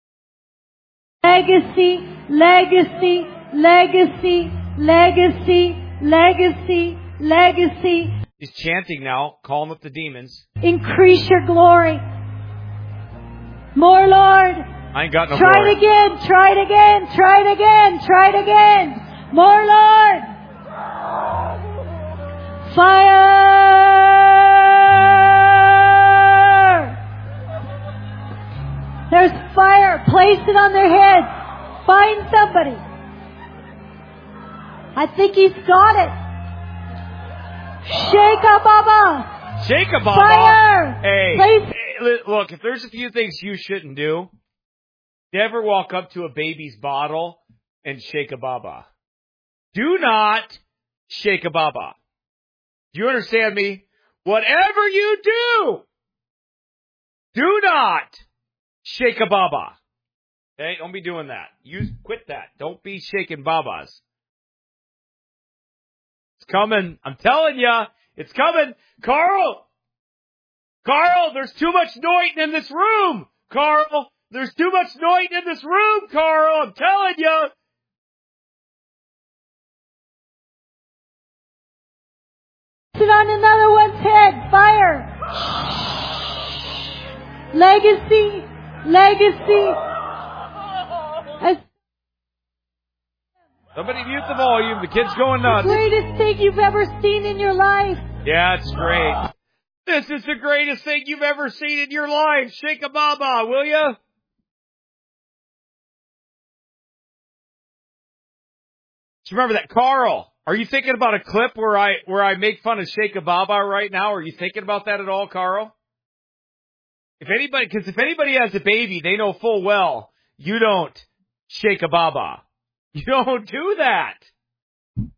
K: Legacy, legacy, legacy, legacy, legacy, legacy.
A: She's chanting now, calling up the demons.
K: Increase your glory. More, Lord.
A: I ain't got no
K: Try
A: glory.
K: it again, try it again, try it again, try it again. More, Lord. Fire. There's fire. Place it on their heads. Find somebody. I think he's got it. Shake a baba.
A: Shake a baba.
K: Fire.
A: Hey,
K: Place.
A: hey, look, if there's a few things you shouldn't do, never walk up to a baby's bottle and shake a baba. Do not shake a baba. Do you understand me? Whatever you do, do not shake a baba. Okay, don't be doing that. You quit that. Don't be shaking babas. It's coming. I'm telling you, it's coming. Carl! Carl, there's too much noise in this room. Carl, there's too much noise in this room, Carl. I'm telling you.
K: Sit on another one's head. Fire. Legacy. Legacy. As
A: Somebody mute the volume. The kid's going nuts.
K: the greatest thing you've ever seen in your life.
A: Yeah, it's great. This is the greatest thing you've ever seen in your life. Shake a baba, will you? Just remember that, Carl. Are you thinking about a clip where I where I make fun of Shake a Baba right now? Are you thinking about that at all, Carl? If anybody, because if anybody has a baby, they know full well you don't shake a baba. You don't do that. You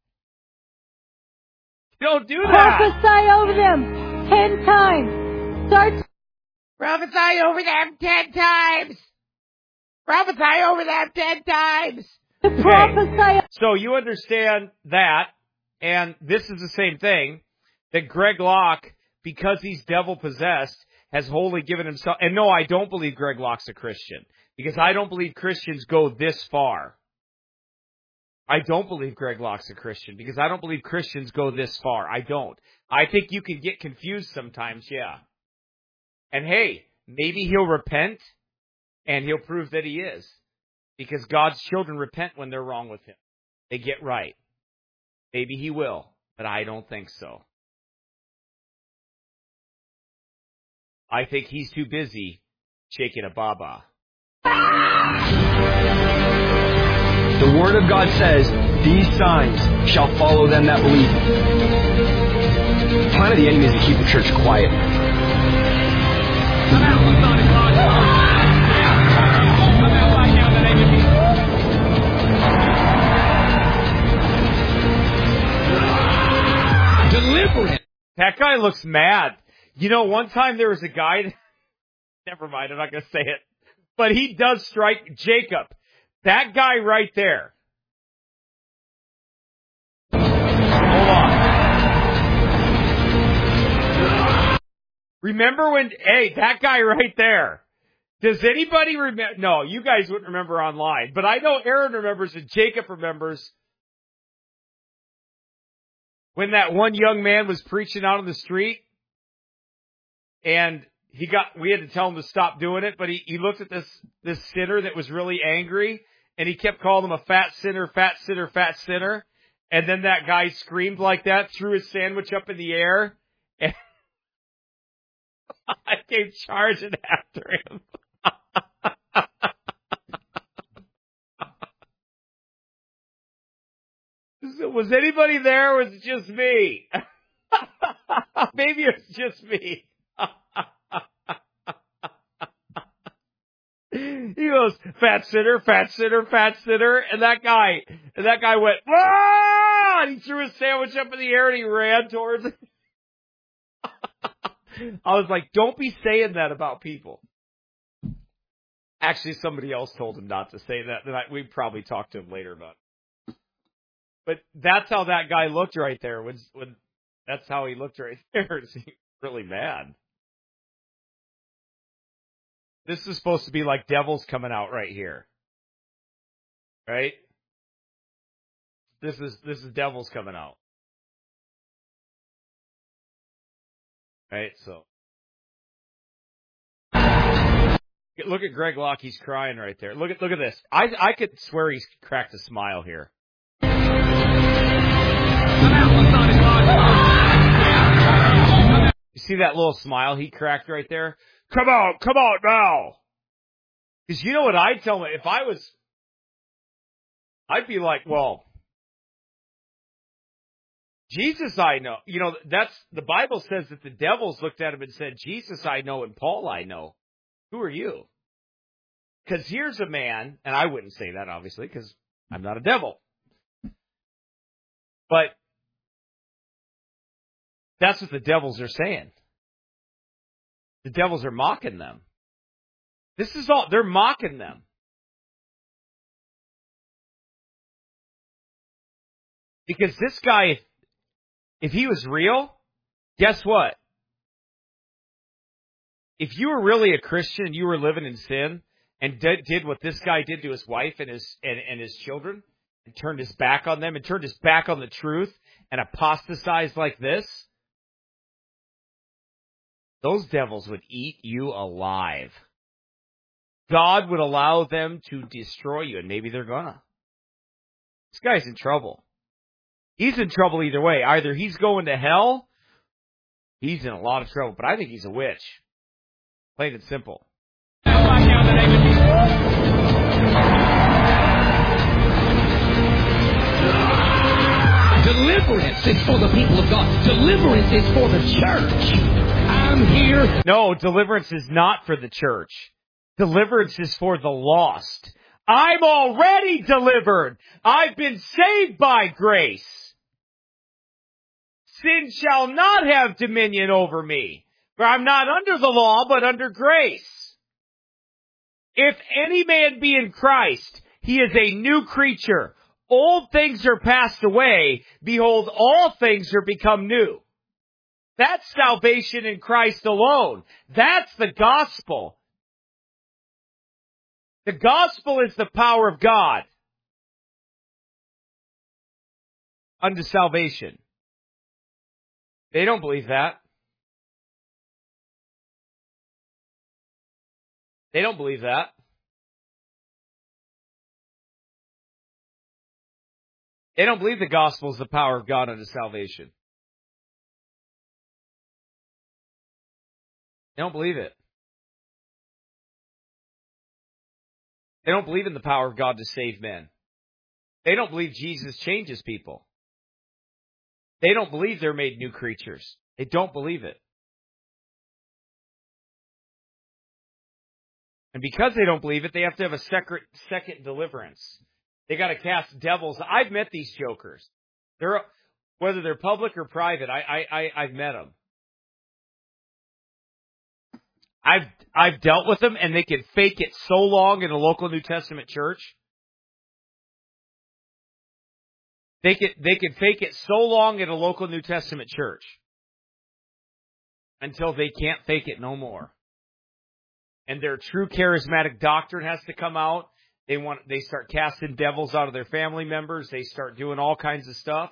A: don't do that.
K: Prophesy over them ten times. Start.
H: Prophesy over them ten times. Prophesy over them ten times.
K: To prophesy.
A: So you understand that, and this is the same thing, that Greg Locke, because he's devil-possessed, has wholly given himself... And no, I don't believe Greg Locke's a Christian, because I don't believe Christians go this far. I don't believe Greg Locke's a Christian, because I don't believe Christians go this far. I don't. I think you can get confused sometimes, yeah. And hey, maybe he'll repent, and he'll prove that he is. Because God's children repent when they're wrong with him. They get right. Maybe he will, but I don't think so. I think he's too busy shaking a baba.
I: The Word of God says, these signs shall follow them that believe. The plan of the enemy is to keep the church quiet. Come out, Masonic Lodge. Come out right now in the name of Jesus.
A: Deliverance. That guy looks mad. You know, one time there was a guy, never mind, I'm not going to say it, but he does strike Jacob. That guy right there. Hold on. Remember when, hey, that guy right there. Does anybody remember? No, you guys wouldn't remember online, but I know Aaron remembers and Jacob remembers when that one young man was preaching out on the street and he got, we had to tell him to stop doing it, but he, he looked at this, this sinner that was really angry and he kept calling him a fat sinner, fat sinner, fat sinner. And then that guy screamed like that, threw his sandwich up in the air, and I came charging after him. Was anybody there, or was it just me? Maybe it was just me. He goes, fat sinner, fat sinner, fat sinner, and that guy, and that guy went, ah! And he threw his sandwich up in the air and he ran towards it. I was like, don't be saying that about people. Actually, somebody else told him not to say that, and I, we probably talked to him later about it. But that's how that guy looked right there. When, when that's how he looked right there. He was really mad. This is supposed to be like devils coming out right here. Right? This is this is devils coming out. Right, so look at Greg Locke, he's crying right there. Look at look at this. I I could swear he's cracked a smile here. You see that little smile he cracked right there? Come out, come out now. Because you know what I'd tell him? If I was, I'd be like, well, Jesus I know. You know, that's, the Bible says that the devils looked at him and said, Jesus I know and Paul I know. Who are you? Because here's a man, and I wouldn't say that obviously because I'm not a devil. But that's what the devils are saying. The devils are mocking them. This is all, they're mocking them. Because this guy, if he was real, guess what? If you were really a Christian and you were living in sin and did, did what this guy did to his wife and his and, and his children and turned his back on them and turned his back on the truth and apostatized like this, those devils would eat you alive. God would allow them to destroy you, and maybe they're gonna. This guy's in trouble. He's in trouble either way. Either he's going to hell, he's in a lot of trouble, but I think he's a witch. Plain and simple.
E: Deliverance is for the people of God. Deliverance is for the church. I'm here.
A: No, deliverance is not for the church. Deliverance is for the lost. I'm already delivered. I've been saved by grace. Sin shall not have dominion over me. For I'm not under the law, but under grace. If any man be in Christ, he is a new creature. Old things are passed away. Behold, all things are become new. That's salvation in Christ alone. That's the gospel. The gospel is the power of God unto salvation. They don't believe that. They don't believe that. They don't believe the gospel is the power of God unto salvation. They don't believe it. They don't believe in the power of God to save men. They don't believe Jesus changes people. They don't believe they're made new creatures. They don't believe it. And because they don't believe it, they have to have a second, second deliverance. They got to cast devils. I've met these jokers. They're, whether they're public or private, I, I, I, I've met them. I've, I've dealt with them, and they can fake it so long in a local New Testament church. They can, they can fake it so long in a local New Testament church until they can't fake it no more. And their true charismatic doctrine has to come out. They want, they start casting devils out of their family members. They start doing all kinds of stuff.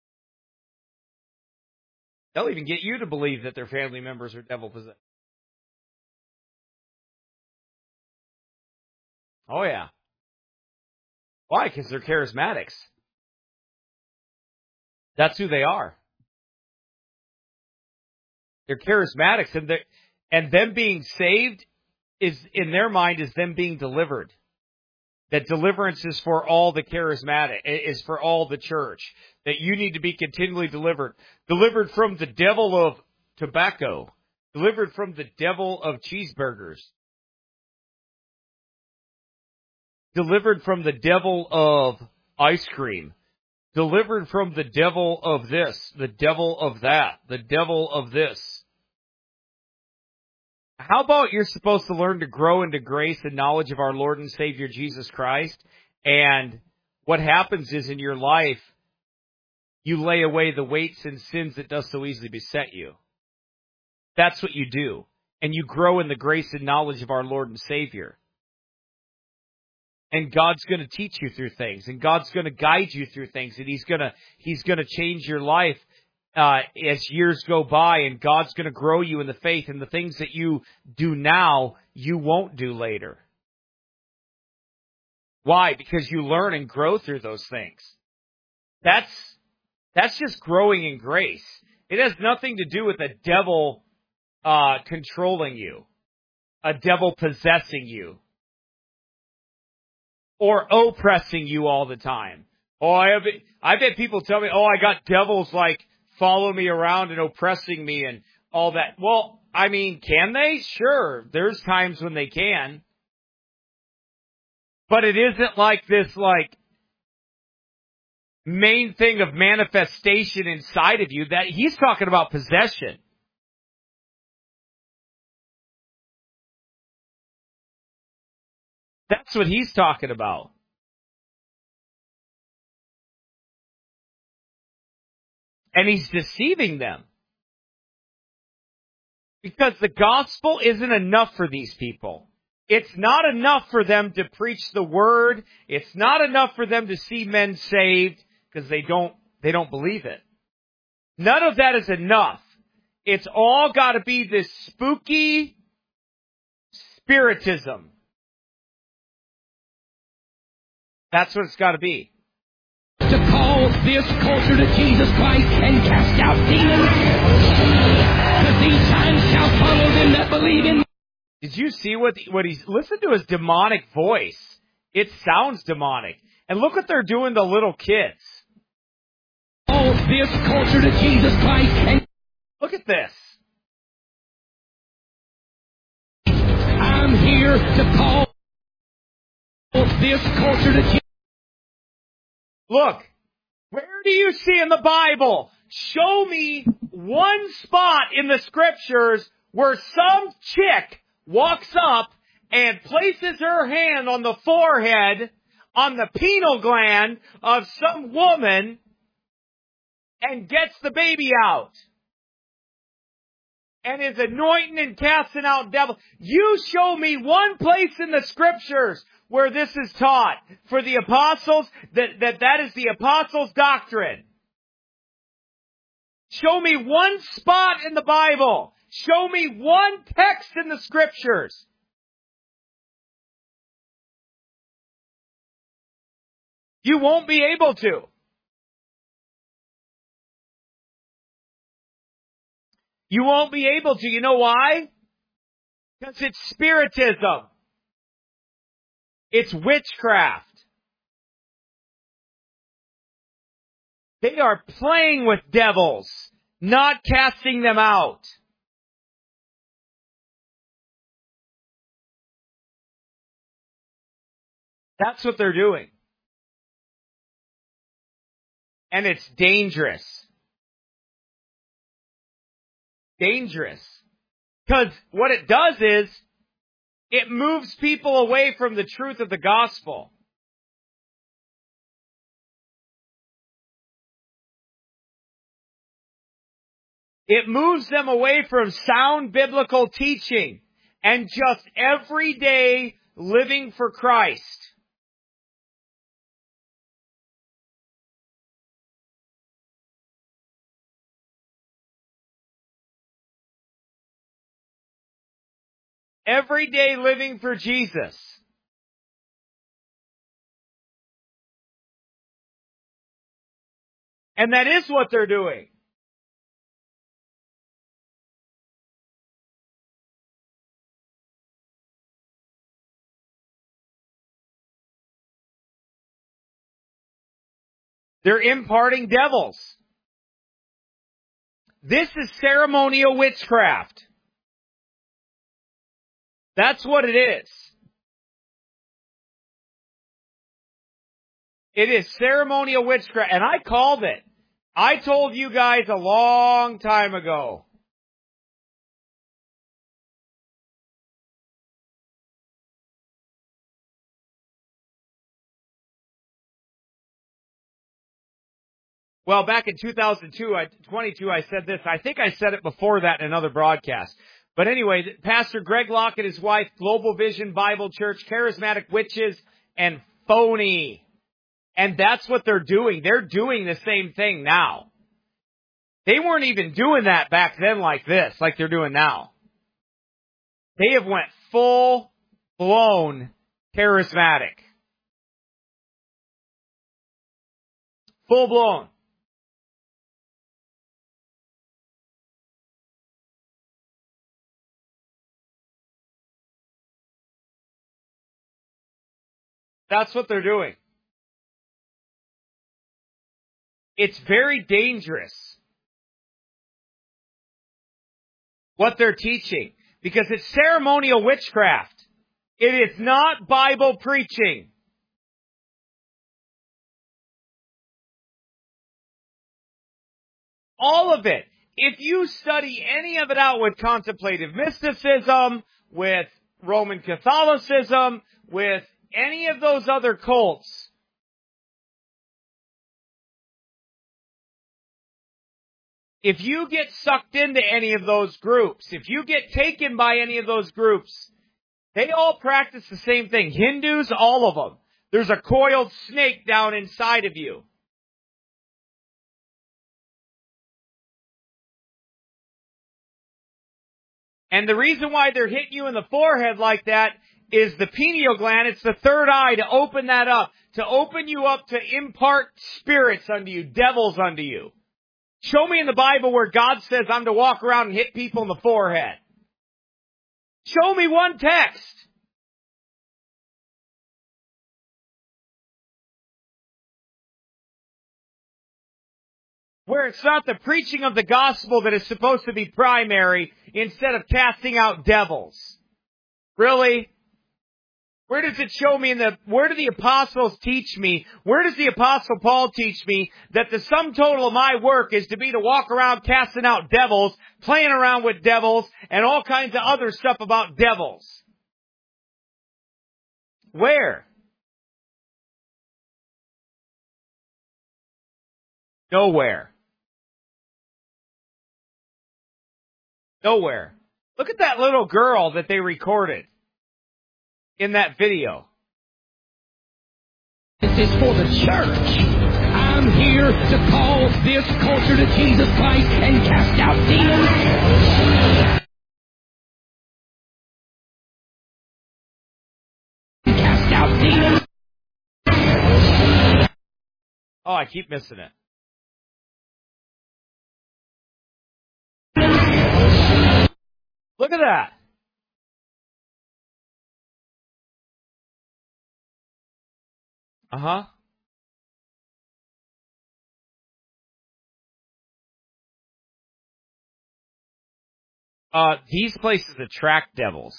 A: They'll even get you to believe that their family members are devil possessed. Oh, yeah. Why? Because they're charismatics. That's who they are. They're charismatics, and they and them being saved is, in their mind, is them being delivered. That deliverance is for all the charismatic, is for all the church. That you need to be continually delivered. Delivered from the devil of tobacco. Delivered from the devil of cheeseburgers. Delivered from the devil of ice cream. Delivered from the devil of this, the devil of that, the devil of this. How about you're supposed to learn to grow into grace and knowledge of our Lord and Savior Jesus Christ, and what happens is in your life, you lay away the weights and sins that does so easily beset you. That's what you do. And you grow in the grace and knowledge of our Lord and Savior. And God's going to teach you through things, and God's going to guide you through things, and He's going to He's going to change your life uh, as years go by, and God's going to grow you in the faith, and the things that you do now, you won't do later. Why? Because you learn and grow through those things. That's that's just growing in grace. It has nothing to do with a devil uh, controlling you, a devil possessing you, or oppressing you all the time. Oh, I have, I've had people tell me, oh, I got devils like follow me around and oppressing me and all that. Well, I mean, can they? Sure. There's times when they can. But it isn't like this, like, main thing of manifestation inside of you. That he's talking about possession. That's what he's talking about. And he's deceiving them. Because the gospel isn't enough for these people. It's not enough for them to preach the word. It's not enough for them to see men saved, because they don't, they don't believe it. None of that is enough. It's all got to be this spooky spiritism. That's what it's got to be.
L: To call this culture to Jesus Christ and cast out demons. But these signs shall follow them that believe in.
A: Did you see what what he's... Listen to his demonic voice. It sounds demonic. And look what they're doing to little kids.
L: Call this culture to Jesus Christ and...
A: Look at this.
L: I'm here to call this culture to Jesus.
A: Look, where do you see in the Bible? Show me one spot in the scriptures where some chick walks up and places her hand on the forehead, on the pineal gland of some woman, and gets the baby out. And is anointing and casting out devils. You show me one place in the scriptures where this is taught for the apostles, that, that that is the apostles' doctrine. Show me one spot in the Bible. Show me one text in the scriptures. You won't be able to. You won't be able to. You know why? Because it's spiritism. It's witchcraft. They are playing with devils, not casting them out. That's what they're doing. And it's dangerous. Dangerous. Because what it does is, it moves people away from the truth of the gospel. It moves them away from sound biblical teaching and just everyday living for Christ. Everyday living for Jesus. And that is what they're doing. They're imparting devils. This is ceremonial witchcraft. That's what it is. It is ceremonial witchcraft. And I called it. I told you guys a long time ago. Well, back in two thousand two, I, twenty-two, I said this. I think I said it before that in another broadcast. But anyway, Pastor Greg Locke and his wife, Global Vision Bible Church, charismatic witches, and phony. And that's what they're doing. They're doing the same thing now. They weren't even doing that back then like this, like they're doing now. They have went full-blown charismatic. Full-blown. That's what they're doing. It's very dangerous what they're teaching because it's ceremonial witchcraft. It is not Bible preaching. All of it. If you study any of it out with contemplative mysticism, with Roman Catholicism, with any of those other cults, if you get sucked into any of those groups, if you get taken by any of those groups, they all practice the same thing. Hindus, all of them. There's a coiled snake down inside of you. And the reason why they're hitting you in the forehead like that is the pineal gland. It's the third eye to open that up, to open you up to impart spirits unto you, devils unto you. Show me in the Bible where God says I'm to walk around and hit people in the forehead. Show me one text. Where it's not the preaching of the gospel that is supposed to be primary instead of casting out devils. Really? Where does it show me in the, where do the apostles teach me? Where does the apostle Paul teach me that the sum total of my work is to be to walk around casting out devils, playing around with devils, and all kinds of other stuff about devils? Where? Nowhere. Nowhere. Look at that little girl that they recorded in that video.
L: This is for the church. I'm here to call this culture to Jesus Christ and cast out demons. Cast out demons.
A: Oh, I keep missing it. Look at that. Uh-huh. Uh, these places attract devils.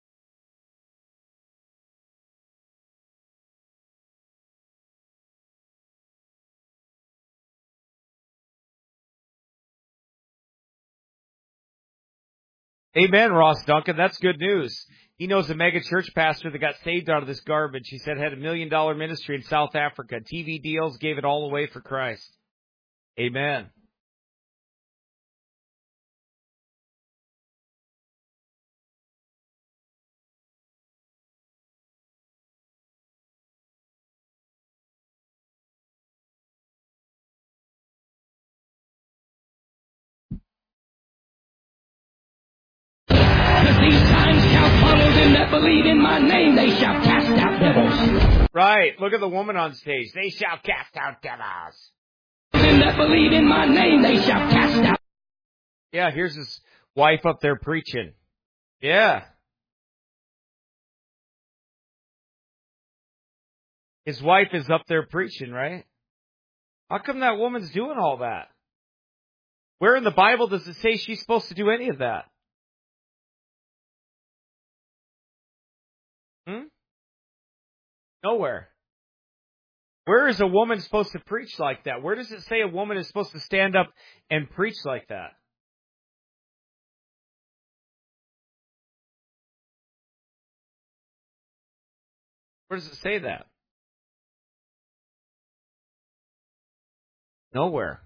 A: Amen, Ross Duncan. That's good news. He knows a mega church pastor that got saved out of this garbage. He said had a million dollar ministry in South Africa. T V deals, gave it all away for Christ. Amen.
L: These signs shall follow them that believe in my name. They shall cast out devils.
A: Right. Look at the woman on stage. They shall cast out devils.
L: Them that believe in my name, they shall cast out.
A: Yeah, here's his wife up there preaching. Yeah. His wife is up there preaching, right? How come that woman's doing all that? Where in the Bible does it say she's supposed to do any of that? Hmm? Nowhere. Where is a woman supposed to preach like that? Where does it say a woman is supposed to stand up and preach like that? Where does it say that? Nowhere.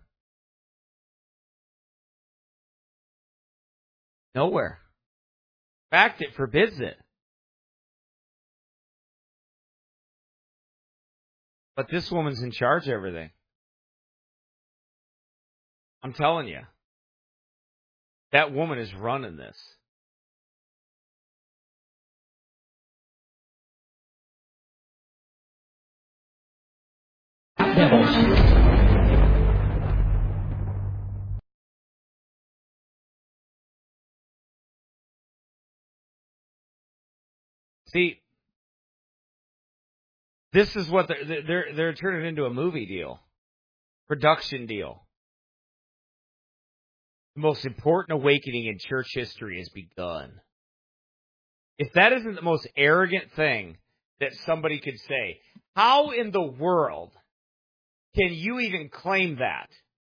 A: Nowhere. In fact, it forbids it. But this woman's in charge of everything. I'm telling you. That woman is running this.
L: Devils.
A: See, this is what they're, they're, they're turning into a movie deal. Production deal. The most important awakening in church history has begun. If that isn't the most arrogant thing that somebody could say, how in the world can you even claim that?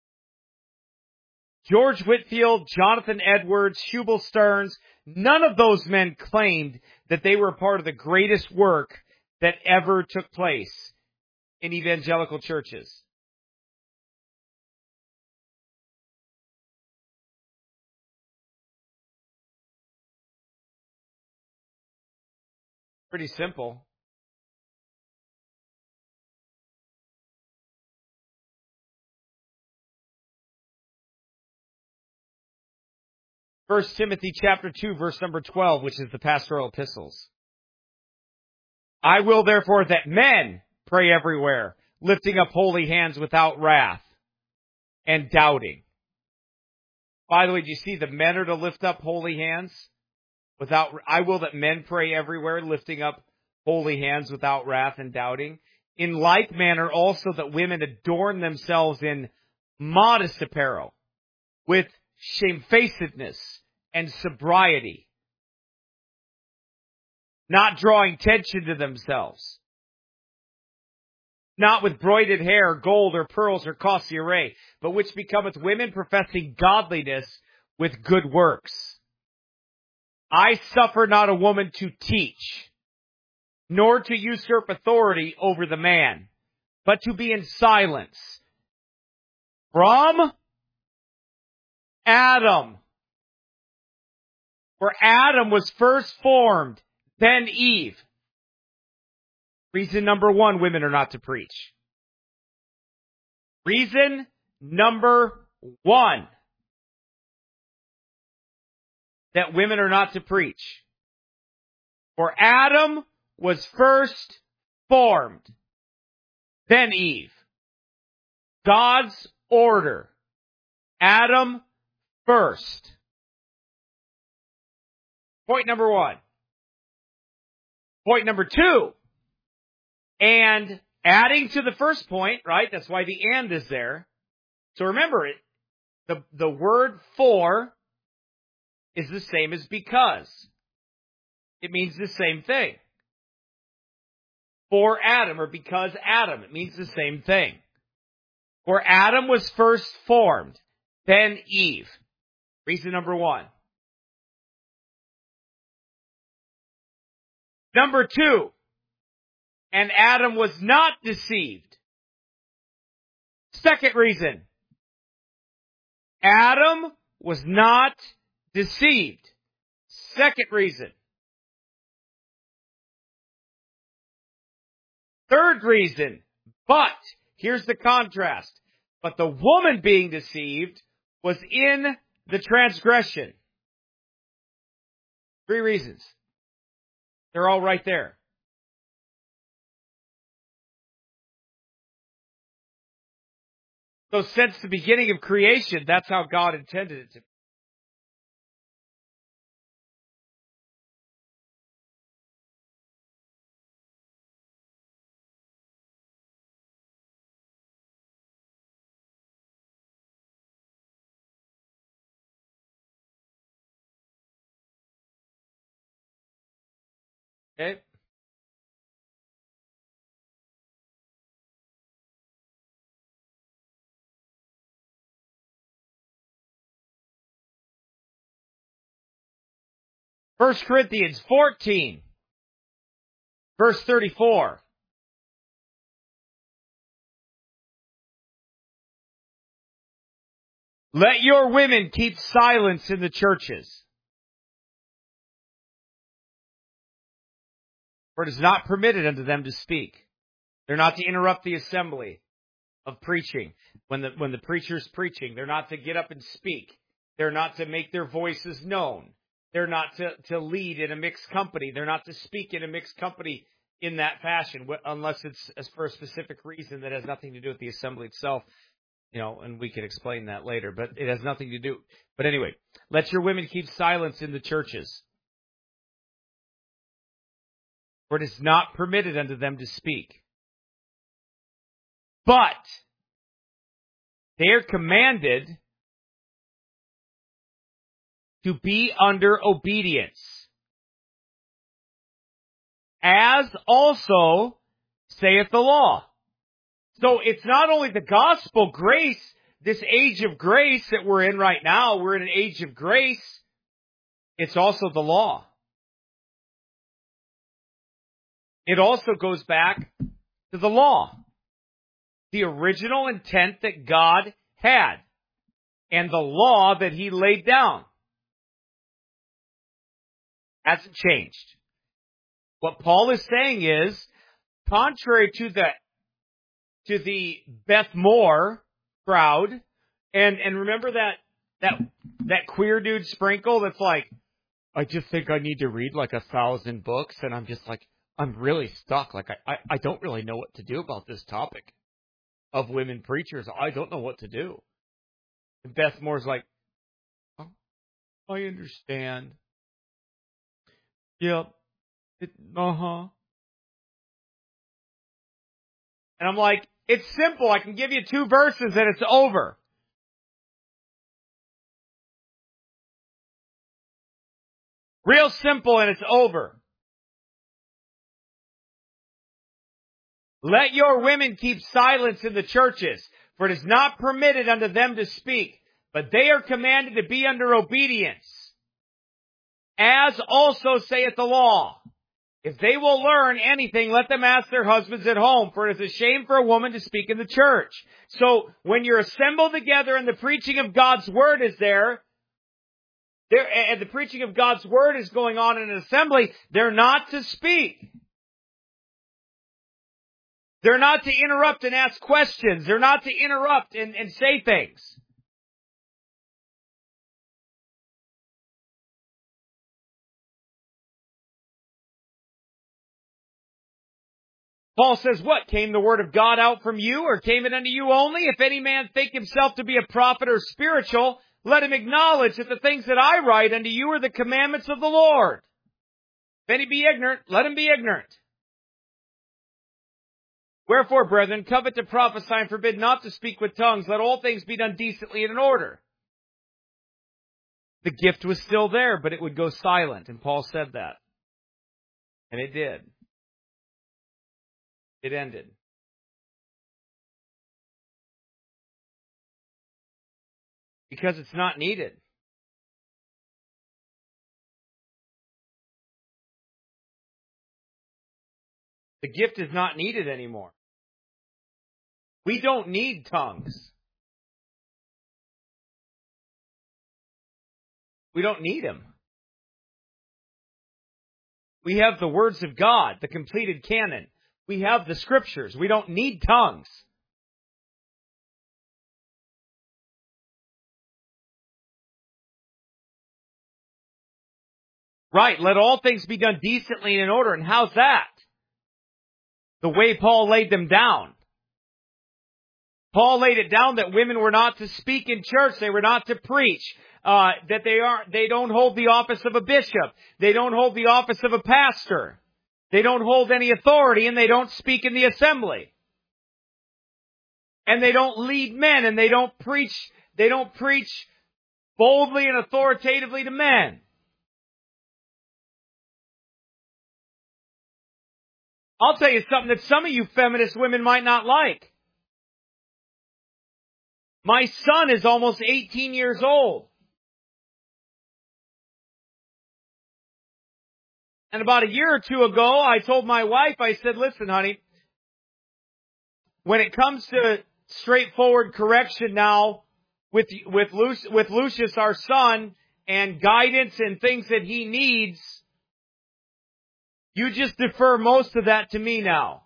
A: George Whitefield, Jonathan Edwards, Hubel Stearns, none of those men claimed that they were part of the greatest work that ever took place in evangelical churches. Pretty simple. First Timothy chapter two, verse number twelve, which is the pastoral epistles. I will therefore that men pray everywhere, lifting up holy hands without wrath and doubting. By the way, do you see the men are to lift up holy hands without, I will that men pray everywhere, lifting up holy hands without wrath and doubting. In like manner also that women adorn themselves in modest apparel with shamefacedness and sobriety, not drawing attention to themselves, not with broided hair, gold or pearls or costly array, but which becometh women professing godliness with good works. I suffer not a woman to teach, nor to usurp authority over the man, but to be in silence. From Adam. For Adam was first formed, then Eve. Reason number one, women are not to preach. Reason number one, that women are not to preach. For Adam was first formed, then Eve. God's order. Adam first. Point number one. Point number two. And adding to the first point, right? That's why the and is there. So remember, it, the, the word for is the same as because. It means the same thing. For Adam, or because Adam, it means the same thing. For Adam was first formed, then Eve. Reason number one. Number two, and Adam was not deceived. Second reason, Adam was not deceived. Second reason. Third reason, but, here's the contrast, but the woman being deceived was in the transgression. Three reasons. They're all right there. So since the beginning of creation, that's how God intended it to be. Okay? First Corinthians fourteen, verse thirty-four. Let your women keep silence in the churches, for it is not permitted unto them to speak. They're not to interrupt the assembly of preaching. When the, when the preacher's preaching, they're not to get up and speak. They're not to make their voices known. They're not to, to lead in a mixed company. They're not to speak in a mixed company in that fashion, unless it's for a specific reason that has nothing to do with the assembly itself. You know, and we can explain that later, but it has nothing to do. But anyway, let your women keep silence in the churches, for it is not permitted unto them to speak. But they are commanded to be under obedience, as also saith the law. So it's not only the gospel grace, this age of grace that we're in right now, we're in an age of grace, it's also the law. It also goes back to the law, the original intent that God had, and the law that He laid down. Hasn't changed. What Paul is saying is, contrary to the to the Beth Moore crowd, and and remember that that that queer dude Sprinkle that's like, I just think I need to read like a thousand books, and I'm just like, I'm really stuck. Like I, I, I don't really know what to do about this topic of women preachers. I don't know what to do. And Beth Moore's like, oh, I understand. Yep. It, uh-huh. And I'm like, it's simple. I can give you two verses and it's over. Real simple and it's over. Let your women keep silence in the churches, for it is not permitted unto them to speak, but they are commanded to be under obedience, as also saith the law. If they will learn anything, let them ask their husbands at home, for it is a shame for a woman to speak in the church. So when you're assembled together and the preaching of God's word is there, there and the preaching of God's word is going on in an assembly, they're not to speak. They're not to interrupt and ask questions. They're not to interrupt and, and say things. Paul says, what? Came the word of God out from you, or came it unto you only? If any man think himself to be a prophet or spiritual, let him acknowledge that the things that I write unto you are the commandments of the Lord. If any be ignorant, let him be ignorant. Wherefore, brethren, covet to prophesy and forbid not to speak with tongues. Let all things be done decently and in order. The gift was still there, but it would go silent, and Paul said that. And it did. It ended. Because it's not needed. The gift is not needed anymore. We don't need tongues. We don't need them. We have the words of God, the completed canon. We have the scriptures. We don't need tongues. Right, let all things be done decently and in order. And how's that? The way Paul laid them down. Paul laid it down that women were not to speak in church. They were not to preach. Uh, that they are, they don't hold the office of a bishop. They don't hold the office of a pastor. They don't hold any authority, and they don't speak in the assembly. And they don't lead men, and they don't preach, they don't preach boldly and authoritatively to men. I'll tell you something that some of you feminist women might not like. My son is almost eighteen years old. And about a year or two ago, I told my wife, I said, listen, honey, when it comes to straightforward correction now with, with, Lucius, with Lucius, our son, and guidance and things that he needs, you just defer most of that to me now.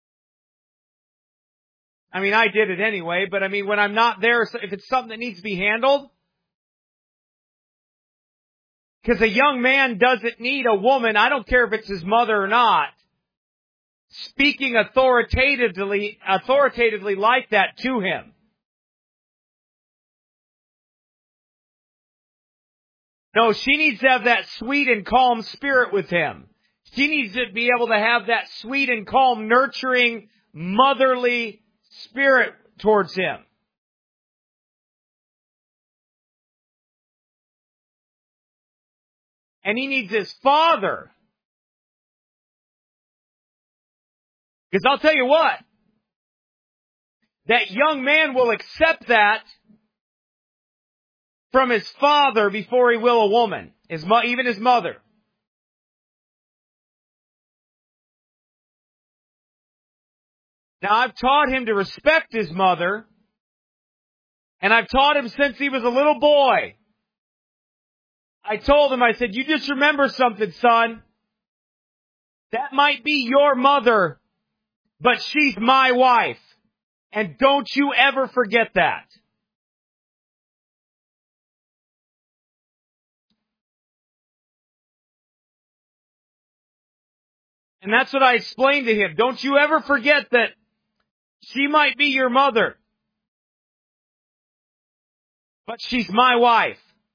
A: I mean, I did it anyway, but I mean, when I'm not there, if it's something that needs to be handled, because a young man doesn't need a woman, I don't care if it's his mother or not, speaking authoritatively, authoritatively like that to him. No, she needs to have that sweet and calm spirit with him. She needs to be able to have that sweet and calm, nurturing, motherly spirit towards him. And he needs his father. Because I'll tell you what, that young man will accept that from his father before he will a woman, his mo- even his mother. Now, I've taught him to respect his mother, and I've taught him since he was a little boy. I told him, I said, you just remember something, son. That might be your mother, but she's my wife. And don't you ever forget that. And that's what I explained to him. Don't you ever forget that she might be your mother, but she's my wife.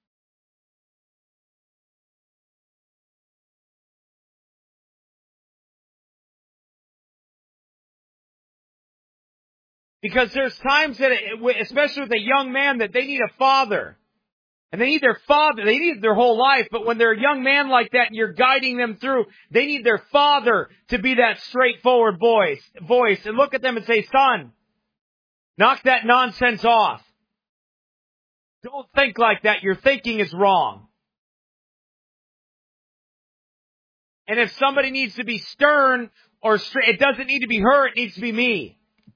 A: Because there's times that, it, especially with a young man, that they need a father. And they need their father. They need their whole life. But when they're a young man like that and you're guiding them through, they need their father to be that straightforward voice. voice and look at them and say, son, knock that nonsense off. Don't think like that. Your thinking is wrong. And if somebody needs to be stern or straight, it doesn't need to be her. It needs to be me.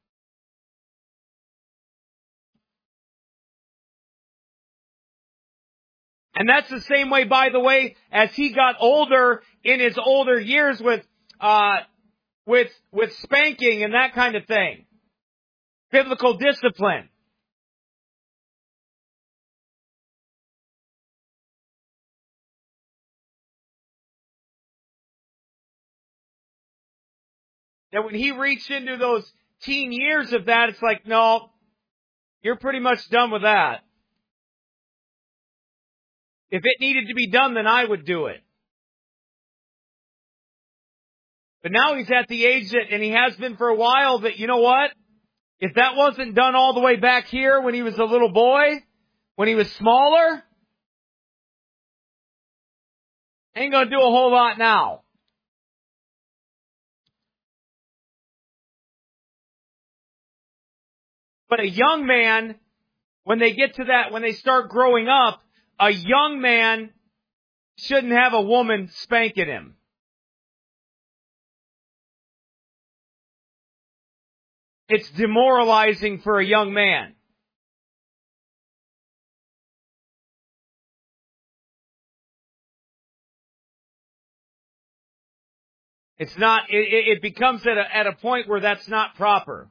A: And that's the same way, by the way, as he got older in his older years with, uh, with, with spanking and that kind of thing. Biblical discipline. That when he reached into those teen years of that, it's like, no, you're pretty much done with that. If it needed to be done, then I would do it. But now he's at the age that, and he has been for a while, that, you know what? If that wasn't done all the way back here when he was a little boy, when he was smaller, ain't going to do a whole lot now. But a young man, when they get to that, when they start growing up, a young man shouldn't have a woman spanking him. It's demoralizing for a young man. It's not, it, it becomes at a, at a point where that's not proper.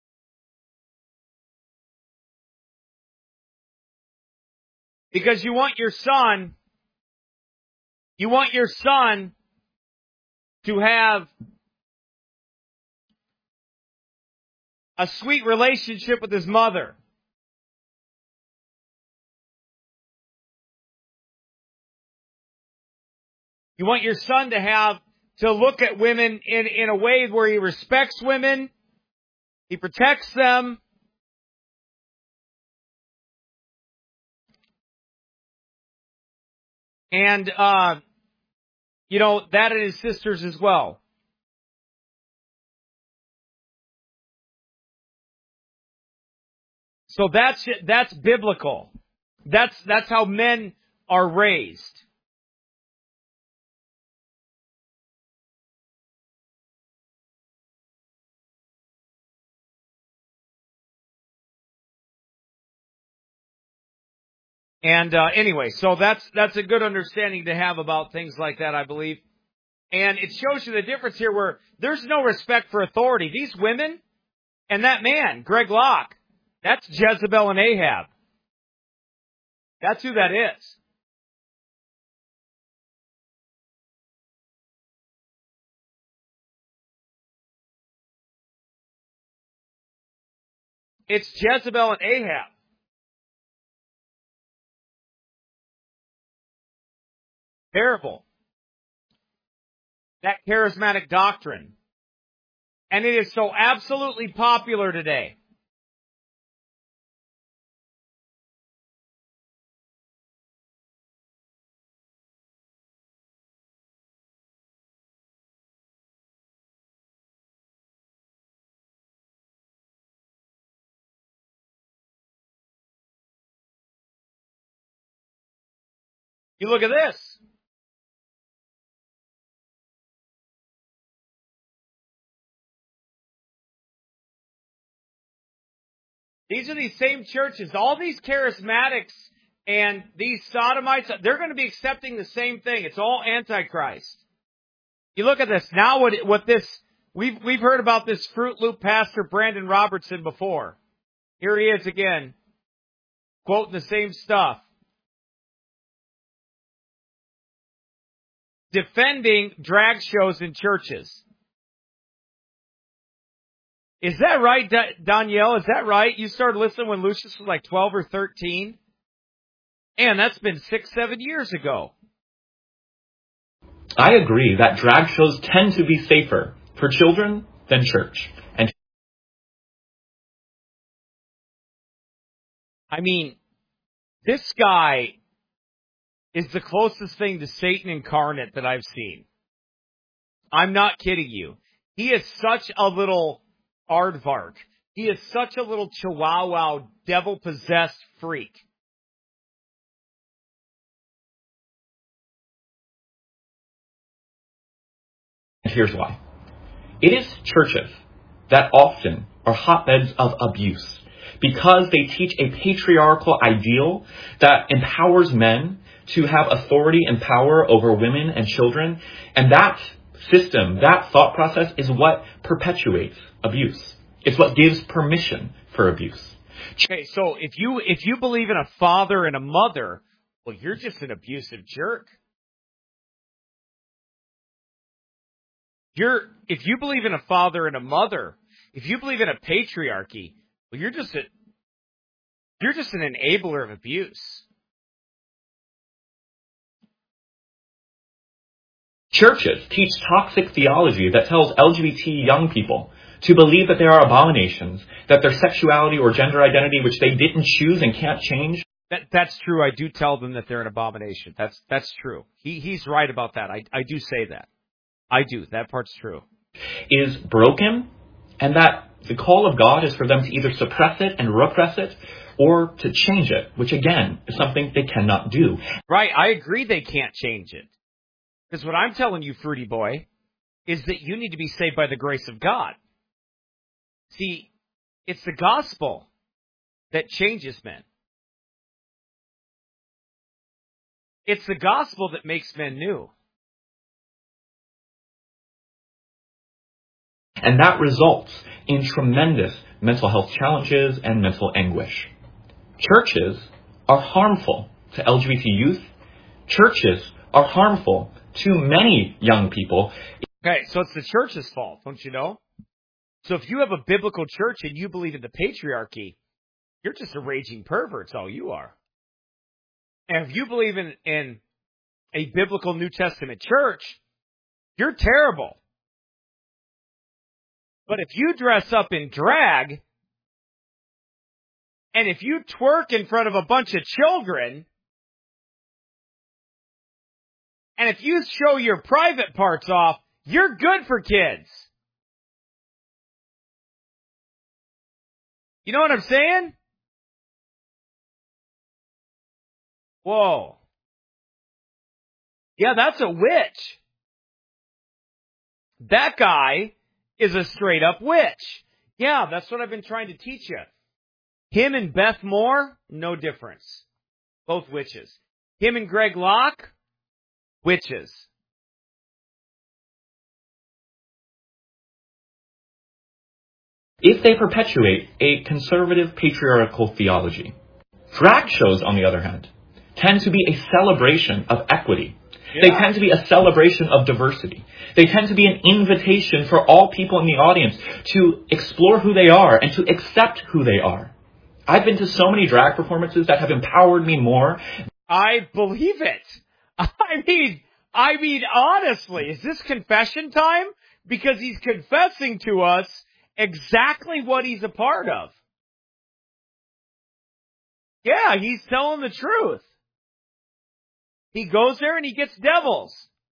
A: Because you want your son, you want your son to have a sweet relationship with his mother. You want your son to have, to look at women in, in a way where he respects women, he protects them, and, uh, you know, that and his sisters as well. So that's that's biblical. That's that's how men are raised. And uh, anyway, so that's that's a good understanding to have about things like that, I believe. And it shows you the difference here where there's no respect for authority. These women and that man, Greg Locke, that's Jezebel and Ahab. That's who that is. It's Jezebel and Ahab. Terrible. That charismatic doctrine. And it is so absolutely popular today. You look at this. These are these same churches. All these charismatics and these sodomites, they're going to be accepting the same thing. It's all Antichrist. You look at this. Now what, what this, we've, we've heard about this Fruit Loop pastor, Brandon Robertson, before. Here he is again, quoting the same stuff. Defending drag shows in churches. Is that right, Danielle? Is that right? You started listening when Lucius was like twelve or thirteen? And that's been six, seven years ago.
M: I agree that drag shows tend to be safer for children than church. And
A: I mean, this guy is the closest thing to Satan incarnate that I've seen. I'm not kidding you. He is such a little aardvark. He is such a little chihuahua, devil-possessed freak.
M: Here's why. It is churches that often are hotbeds of abuse because they teach a patriarchal ideal that empowers men to have authority and power over women and children. And that system, that thought process is what perpetuates abuse. It's what gives permission for abuse.
A: Okay, so if you if you believe in a father and a mother, well, you're just an abusive jerk. You're if you believe in a father and a mother, if you believe in a patriarchy, well, you're just a you're just an enabler of abuse.
M: Churches teach toxic theology that tells L G B T young people to believe that they are abominations, that their sexuality or gender identity, which they didn't choose and can't change.
A: That, that's true. I do tell them that they're an abomination. That's that's true. He he's right about that. I I do say that. I do. That part's true.
M: Is broken, and that the call of God is for them to either suppress it and repress it, or to change it, which again is something they cannot do.
A: Right. I agree they can't change it. Because what I'm telling you, Fruity Boy, is that you need to be saved by the grace of God. See, it's the gospel that changes men. It's the gospel that makes men new.
M: And that results in tremendous mental health challenges and mental anguish. Churches are harmful to L G B T youth. Churches are harmful to many young people.
A: Okay, so it's the church's fault, don't you know? So if you have a biblical church and you believe in the patriarchy, you're just a raging pervert, that's all you are. And if you believe in, in a biblical New Testament church, you're terrible. But if you dress up in drag, and if you twerk in front of a bunch of children, and if you show your private parts off, you're good for kids. You know what I'm saying? Whoa. Yeah, that's a witch. That guy is a straight up witch. Yeah, that's what I've been trying to teach you. Him and Beth Moore, no difference. Both witches. Him and Greg Locke, witches.
M: If they perpetuate a conservative patriarchal theology. Drag shows, on the other hand, tend to be a celebration of equity. Yeah. They tend to be a celebration of diversity. They tend to be an invitation for all people in the audience to explore who they are and to accept who they are. I've been to so many drag performances that have empowered me more.
A: I believe it. I mean, I mean, honestly, is this confession time? Because he's confessing to us exactly what he's a part of. Yeah, he's telling the truth. He goes there and he gets devils.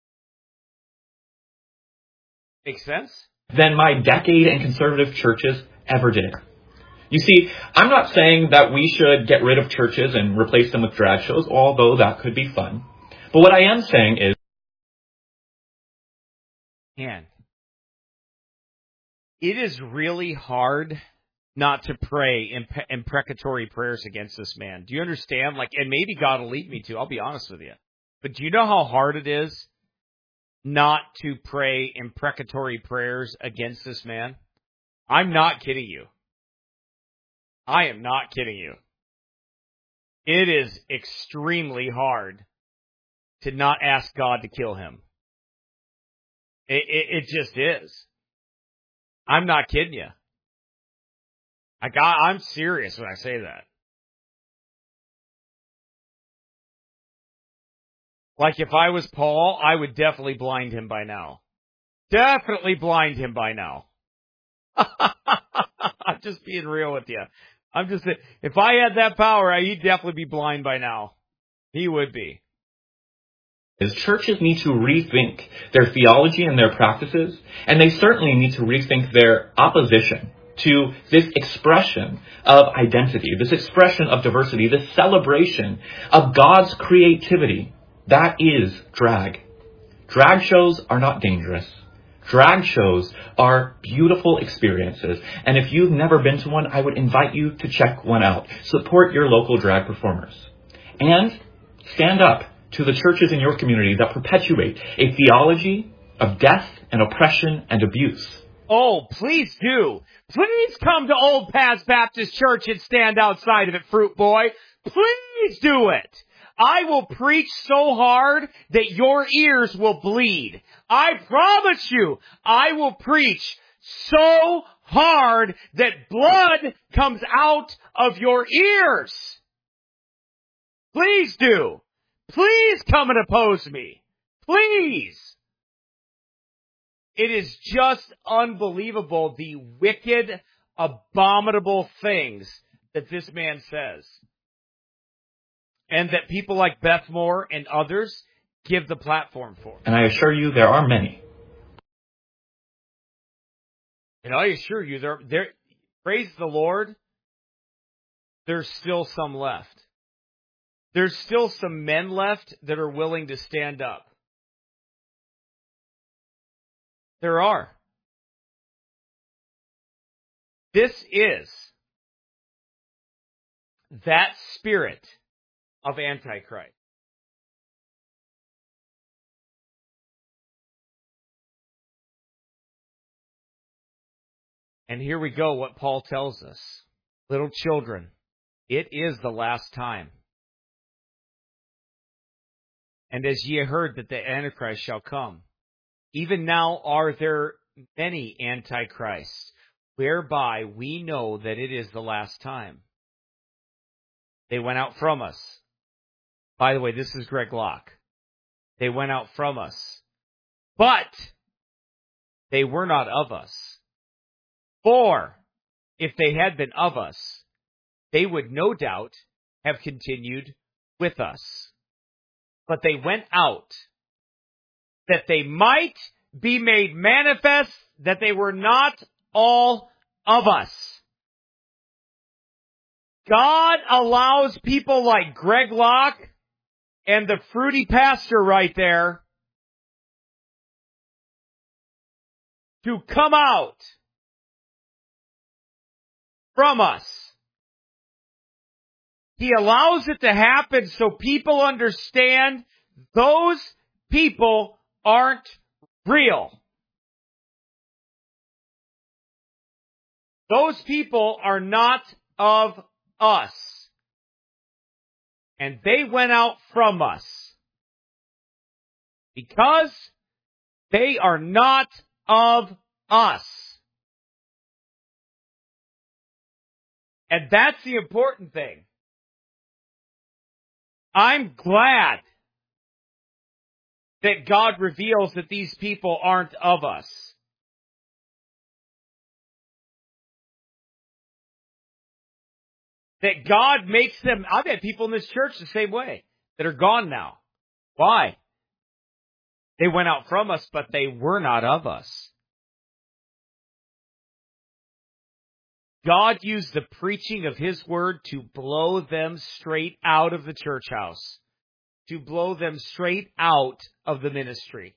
A: Makes sense?
M: Than my decade in conservative churches ever did. You see, I'm not saying that we should get rid of churches and replace them with drag shows, although that could be fun. But what I am saying is...
A: Man, it is really hard not to pray imp- imprecatory prayers against this man. Do you understand? Like, and maybe God will lead me to, I'll be honest with you. But do you know how hard it is not to pray imprecatory prayers against this man? I'm not kidding you. I am not kidding you. It is extremely hard to not ask God to kill him. It, it, it just is. I'm not kidding you. I got, I'm serious when I say that. Like if I was Paul, I would definitely blind him by now. Definitely blind him by now. I'm just being real with you. I'm just, if I had that power, he'd definitely be blind by now. He would be.
M: Is churches need to rethink their theology and their practices, and they certainly need to rethink their opposition to this expression of identity, this expression of diversity, this celebration of God's creativity. That is drag. Drag shows are not dangerous. Drag shows are beautiful experiences, and if you've never been to one, I would invite you to check one out. Support your local drag performers. And stand up to the churches in your community that perpetuate a theology of death and oppression and abuse.
A: Oh, please do. Please come to Old Paths Baptist Church and stand outside of it, Fruit Boy. Please do it. I will preach so hard that your ears will bleed. I promise you, I will preach so hard that blood comes out of your ears. Please do. Please come and oppose me. Please. It is just unbelievable the wicked, abominable things that this man says. And that people like Beth Moore and others give the platform for.
M: And I assure you there are many.
A: And I assure you, there, there, praise the Lord, there's still some left. There's still some men left that are willing to stand up. There are. This is that spirit of Antichrist. And here we go, what Paul tells us. Little children, it is the last time. And as ye heard that the Antichrist shall come, even now are there many Antichrists, whereby we know that it is the last time. They went out from us. By the way, this is Greg Locke. They went out from us, but they were not of us. For if they had been of us, they would no doubt have continued with us. But they went out, that they might be made manifest that they were not all of us. God allows people like Greg Locke and the fruity pastor right there to come out from us. He allows it to happen so people understand those people aren't real. Those people are not of us. And they went out from us because they are not of us. And that's the important thing. I'm glad that God reveals that these people aren't of us. That God makes them, I've had people in this church the same way, that are gone now. Why? They went out from us, but they were not of us. God used the preaching of His word to blow them straight out of the church house, to blow them straight out of the ministry.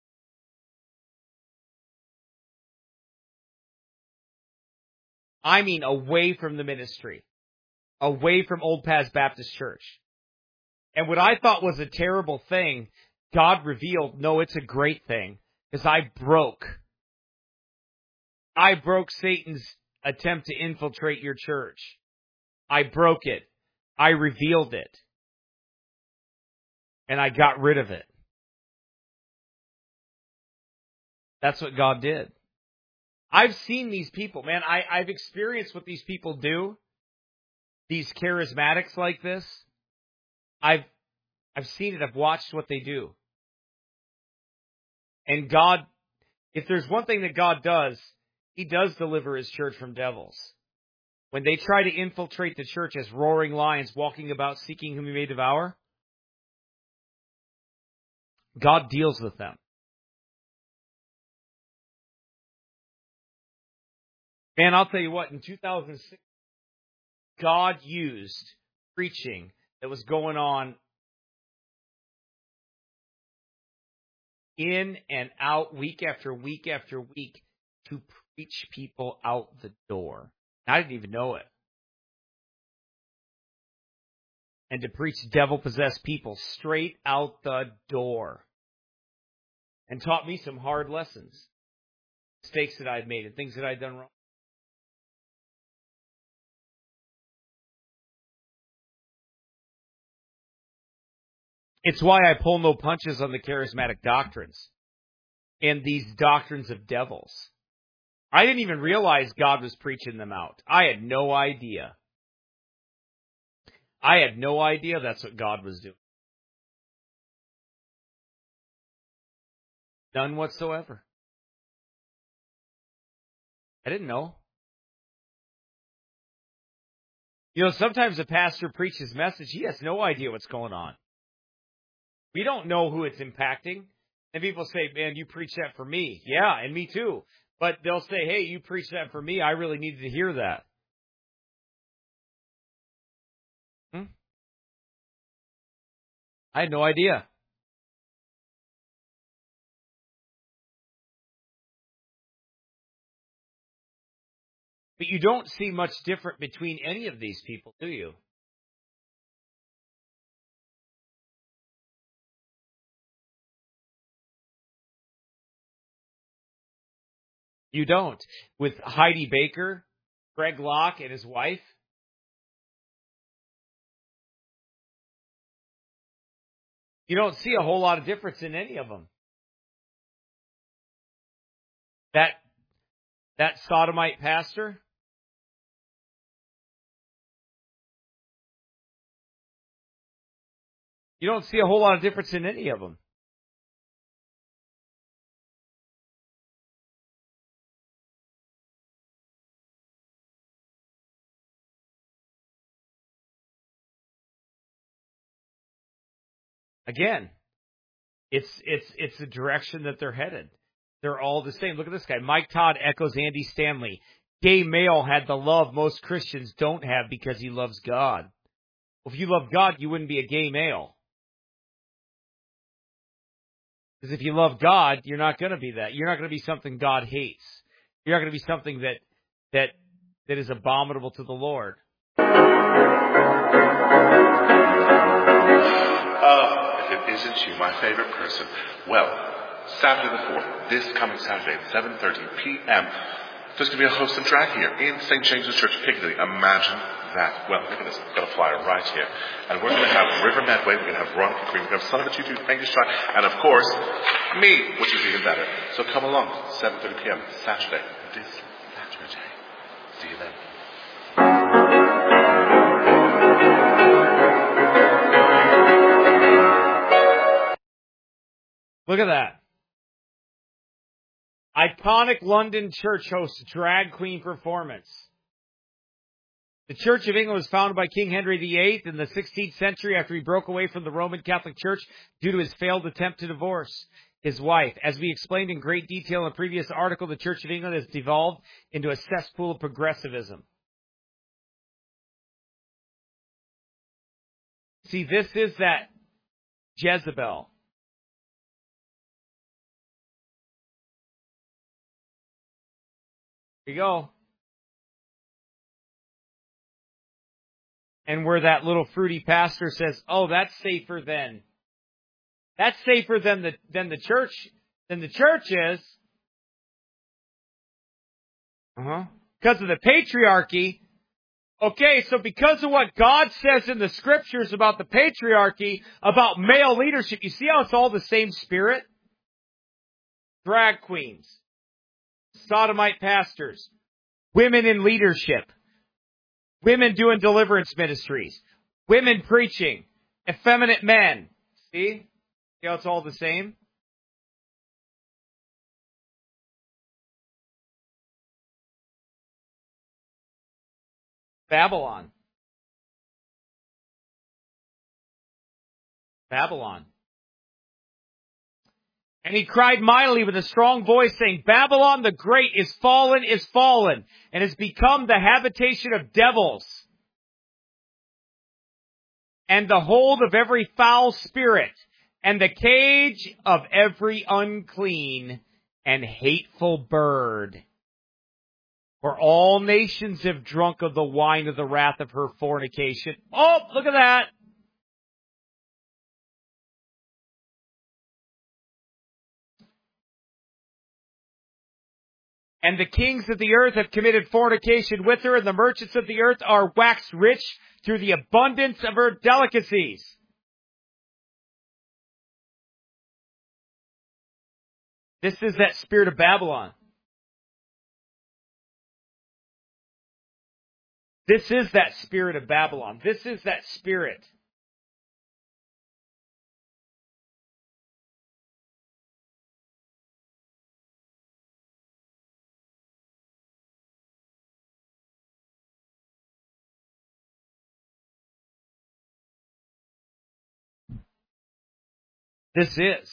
A: I mean away from the ministry, away from Old Paths Baptist Church. And what I thought was a terrible thing, God revealed, no, it's a great thing, because I broke. I broke Satan's attempt to infiltrate your church. I broke it. I revealed it. And I got rid of it. That's what God did. I've seen these people, man. I, I've experienced what these people do. These charismatics like this. I've I've seen it. I've watched what they do. And God, if there's one thing that God does, He does deliver His church from devils. When they try to infiltrate the church as roaring lions walking about seeking whom He may devour, God deals with them. Man, I'll tell you what, in two thousand six, God used preaching that was going on in and out, week after week after week, to preach people out the door. I didn't even know it. And to preach devil-possessed people straight out the door. And taught me some hard lessons. Mistakes that I'd made and things that I'd done wrong. It's why I pull no punches on the charismatic doctrines and these doctrines of devils. I didn't even realize God was preaching them out. I had no idea. I had no idea that's what God was doing. None whatsoever. I didn't know. You know, sometimes a pastor preaches message, he has no idea what's going on. We don't know who it's impacting. And people say, man, you preach that for me. Yeah, and me too. But they'll say, hey, you preach that for me. I really needed to hear that. Hmm? I had no idea. But you don't see much different between any of these people, do you? You don't. With Heidi Baker, Greg Locke, and his wife. You don't see a whole lot of difference in any of them. That, that sodomite pastor. You don't see a whole lot of difference in any of them. Again, it's it's it's the direction that they're headed. They're all the same. Look at this guy. Mike Todd echoes Andy Stanley. Gay male had the love most Christians don't have because he loves God. Well, if you love God, you wouldn't be a gay male. Because if you love God, you're not going to be that. You're not going to be something God hates. You're not going to be something that that that is abominable to the Lord.
N: Uh, if it isn't you, my favorite person. Well, Saturday the fourth, this coming Saturday at seven thirty p.m., there's going to be a host and drag here in Saint James's Church, Piccadilly. Imagine that. Well, look at this. I've got a flyer right here. And we're going to have River Medway. We're going to have Veronica Green. We're going to have Son of a Tutu, Angus Strike, and of course, me, which is even better. So come along, seven thirty p.m. Saturday. This Saturday. See you then.
A: Look at that. Iconic London church hosts drag queen performance. The Church of England was founded by King Henry the Eighth in the sixteenth century after he broke away from the Roman Catholic Church due to his failed attempt to divorce his wife. As we explained in great detail in a previous article, the Church of England has devolved into a cesspool of progressivism. See, this is that Jezebel. Here you go. And where that little fruity pastor says, oh, that's safer than, that's safer than the, than the church, than the church is. Uh-huh. Because of the patriarchy. Okay, so because of what God says in the scriptures about the patriarchy, about male leadership, you see how it's all the same spirit? Drag queens. Sodomite pastors, women in leadership, women doing deliverance ministries, women preaching, effeminate men. See? See how it's all the same? Babylon. Babylon. And he cried mightily with a strong voice, saying, Babylon the Great is fallen, is fallen, and has become the habitation of devils, and the hold of every foul spirit, and the cage of every unclean and hateful bird. For all nations have drunk of the wine of the wrath of her fornication. Oh, look at that. And the kings of the earth have committed fornication with her, and the merchants of the earth are waxed rich through the abundance of her delicacies. This is that spirit of Babylon. This is that spirit of Babylon. This is that spirit. This is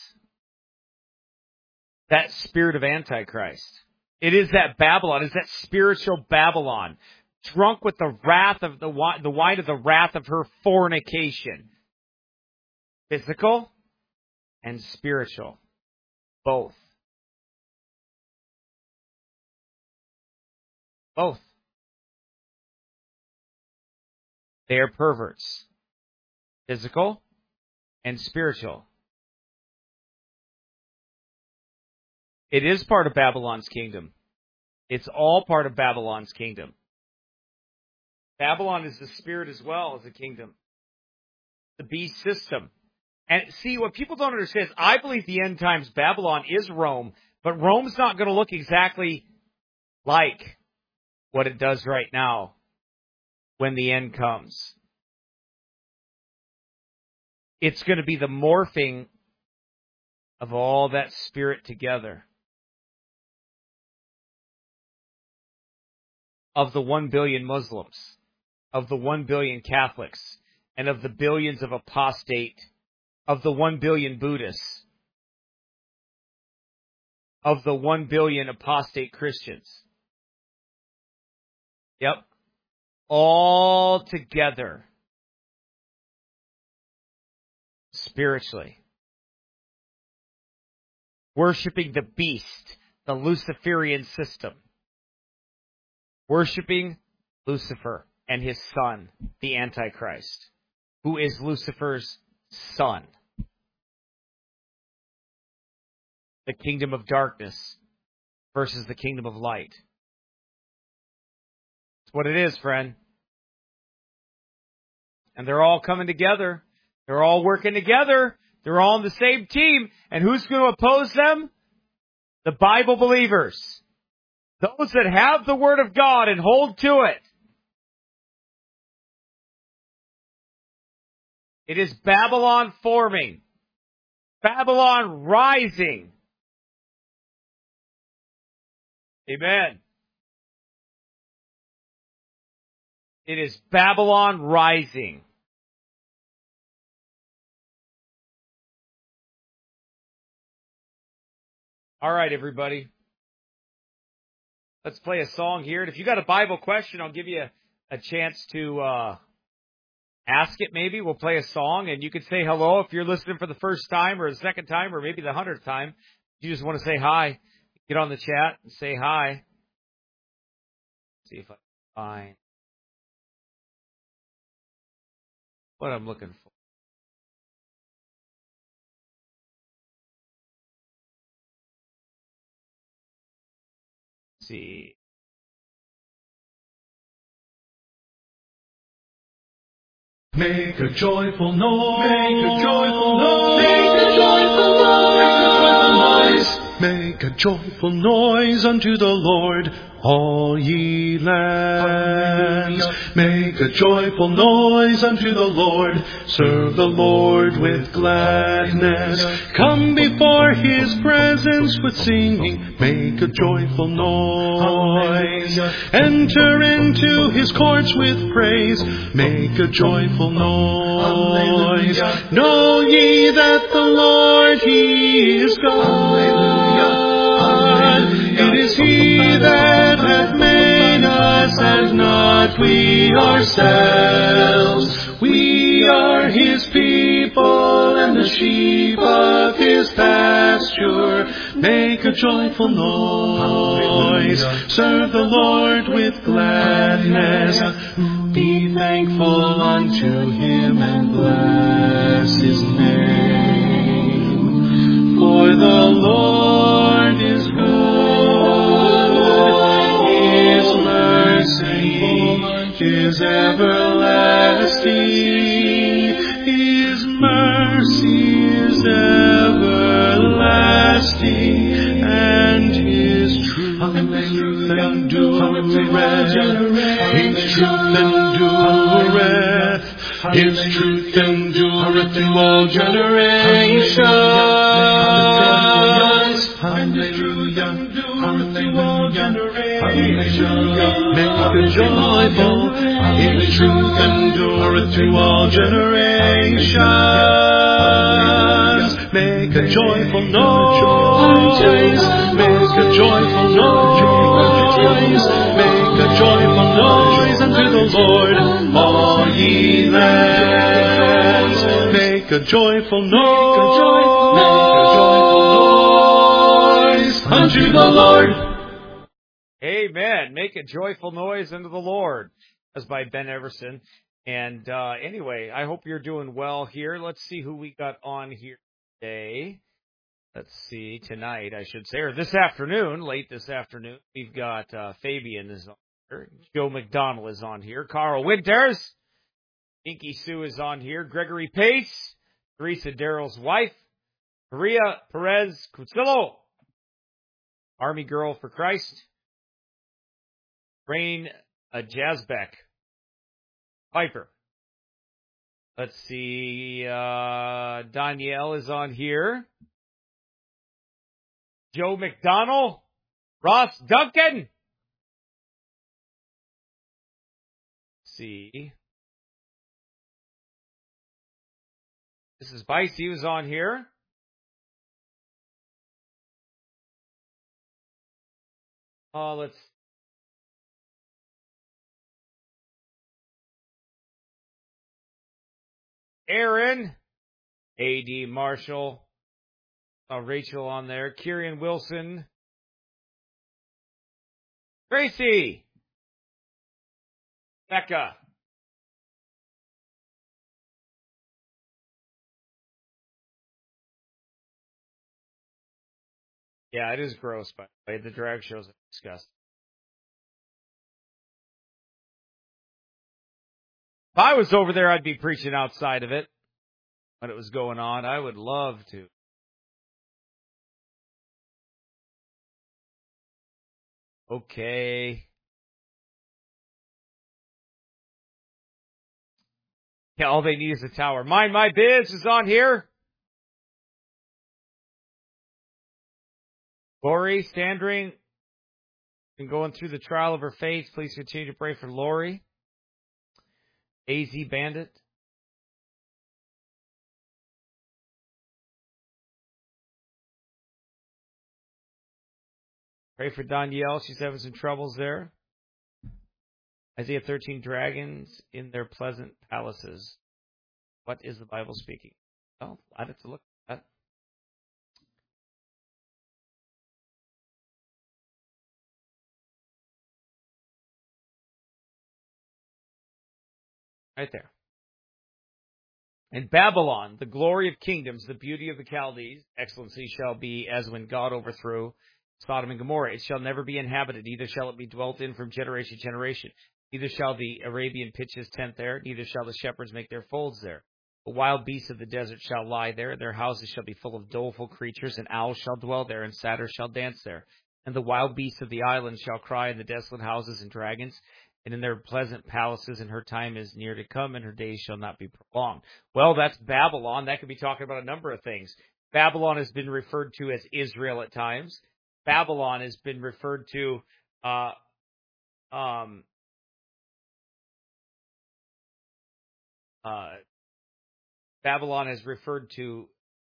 A: that spirit of Antichrist. It is that Babylon. It is that spiritual Babylon, drunk with the wrath of the wine, the wine of the wrath of her fornication. Physical and spiritual. Both. Both. They are perverts. Physical and spiritual. It is part of Babylon's kingdom. It's all part of Babylon's kingdom. Babylon is the spirit as well as the kingdom. The beast system. And see, what people don't understand is I believe the end times Babylon is Rome, but Rome's not going to look exactly like what it does right now when the end comes. It's going to be the morphing of all that spirit together. Of the one billion Muslims, of the one billion Catholics, and of the billions of apostate, of the one billion Buddhists, of the one billion apostate Christians. Yep. All together. Spiritually. Worshipping the beast, the Luciferian system. Worshipping Lucifer and his son, the Antichrist, who is Lucifer's son. The kingdom of darkness versus the kingdom of light. That's what it is, friend. And they're all coming together. They're all working together. They're all on the same team. And who's going to oppose them? The Bible believers. Those that have the Word of God and hold to it. It is Babylon forming. Babylon rising. Amen. It is Babylon rising. All right, everybody. Let's play a song here. And if you got a Bible question, I'll give you a, a chance to uh, ask it maybe. We'll play a song, and you can say hello if you're listening for the first time or the second time or maybe the hundredth time. If you just want to say hi, get on the chat and say hi. Let's see if I can find what I'm looking for. Let's see.
O: Make a joyful noise. Make a joyful noise. Make a joyful noise. Make a joyful noise unto the Lord, all ye lands. Make a joyful noise unto the Lord. Serve the Lord with gladness. Come before His presence with singing. Make a joyful noise. Enter into His courts with praise. Make a joyful noise. Know ye that the Lord He is God. It is He that hath made us, and not we ourselves. We are His people, and the sheep of His pasture. Make a joyful noise. Serve the Lord with gladness. Be thankful unto Him, and bless His name. For the Lord is good. His mercy is everlasting. His mercy is everlasting. And His truth endureth. His truth endureth. His truth endureth to all generations. Hallelujah. Hallelujah. in truth, make a joyful, in truth endureth to all generations. Make a joyful noise, make a joyful noise, make a joyful noise unto the Lord, all ye lands. Make a joyful noise, make a joyful noise unto the Lord.
A: Amen. Make a joyful noise unto the Lord. That's by Ben Everson. And uh, anyway, I hope you're doing well here. Let's see who we got on here today. Let's see, tonight, I should say, or this afternoon, late this afternoon, we've got uh, Fabian is on here. Joe McDonald is on here. Carl Winters. Inky Sue is on here. Gregory Pace. Teresa Darrell's wife. Maria Perez Cusillo. Army Girl for Christ. Rain uh, Jazbeck. Piper. Let's see. Uh, Danielle is on here. Joe McDonald. Ross Duncan. Let's see. This is Bice. He was on here. Oh, let's. Aaron. A D Marshall. Uh, Rachel on there. Kieran Wilson. Tracy. Becca. Yeah, it is gross, by the way. The drag shows are disgusting. If I was over there, I'd be preaching outside of it when it was going on. I would love to. Okay. Yeah, all they need is a tower. Mind My Biz is on here. Lori Standring, been going through the trial of her faith. Please continue to pray for Lori. A Z Bandit. Pray for Danielle. She's having some troubles there. Isaiah thirteen, dragons in their pleasant palaces. What is the Bible speaking? Oh, I'd have to look at that. Right there. In Babylon, the glory of kingdoms, the beauty of the Chaldees, excellency shall be as when God overthrew Sodom and Gomorrah. It shall never be inhabited, neither shall it be dwelt in from generation to generation. Neither shall the Arabian pitch his tent there, neither shall the shepherds make their folds there. The wild beasts of the desert shall lie there, their houses shall be full of doleful creatures, and owls shall dwell there, and satyrs shall dance there. And the wild beasts of the islands shall cry in the desolate houses, and dragons, and in their pleasant palaces, and her time is near to come, and her days shall not be prolonged. Well, that's Babylon. That could be talking about a number of things. Babylon has been referred to as Israel at times. Babylon has been referred to, uh, um, uh, Babylon is referred to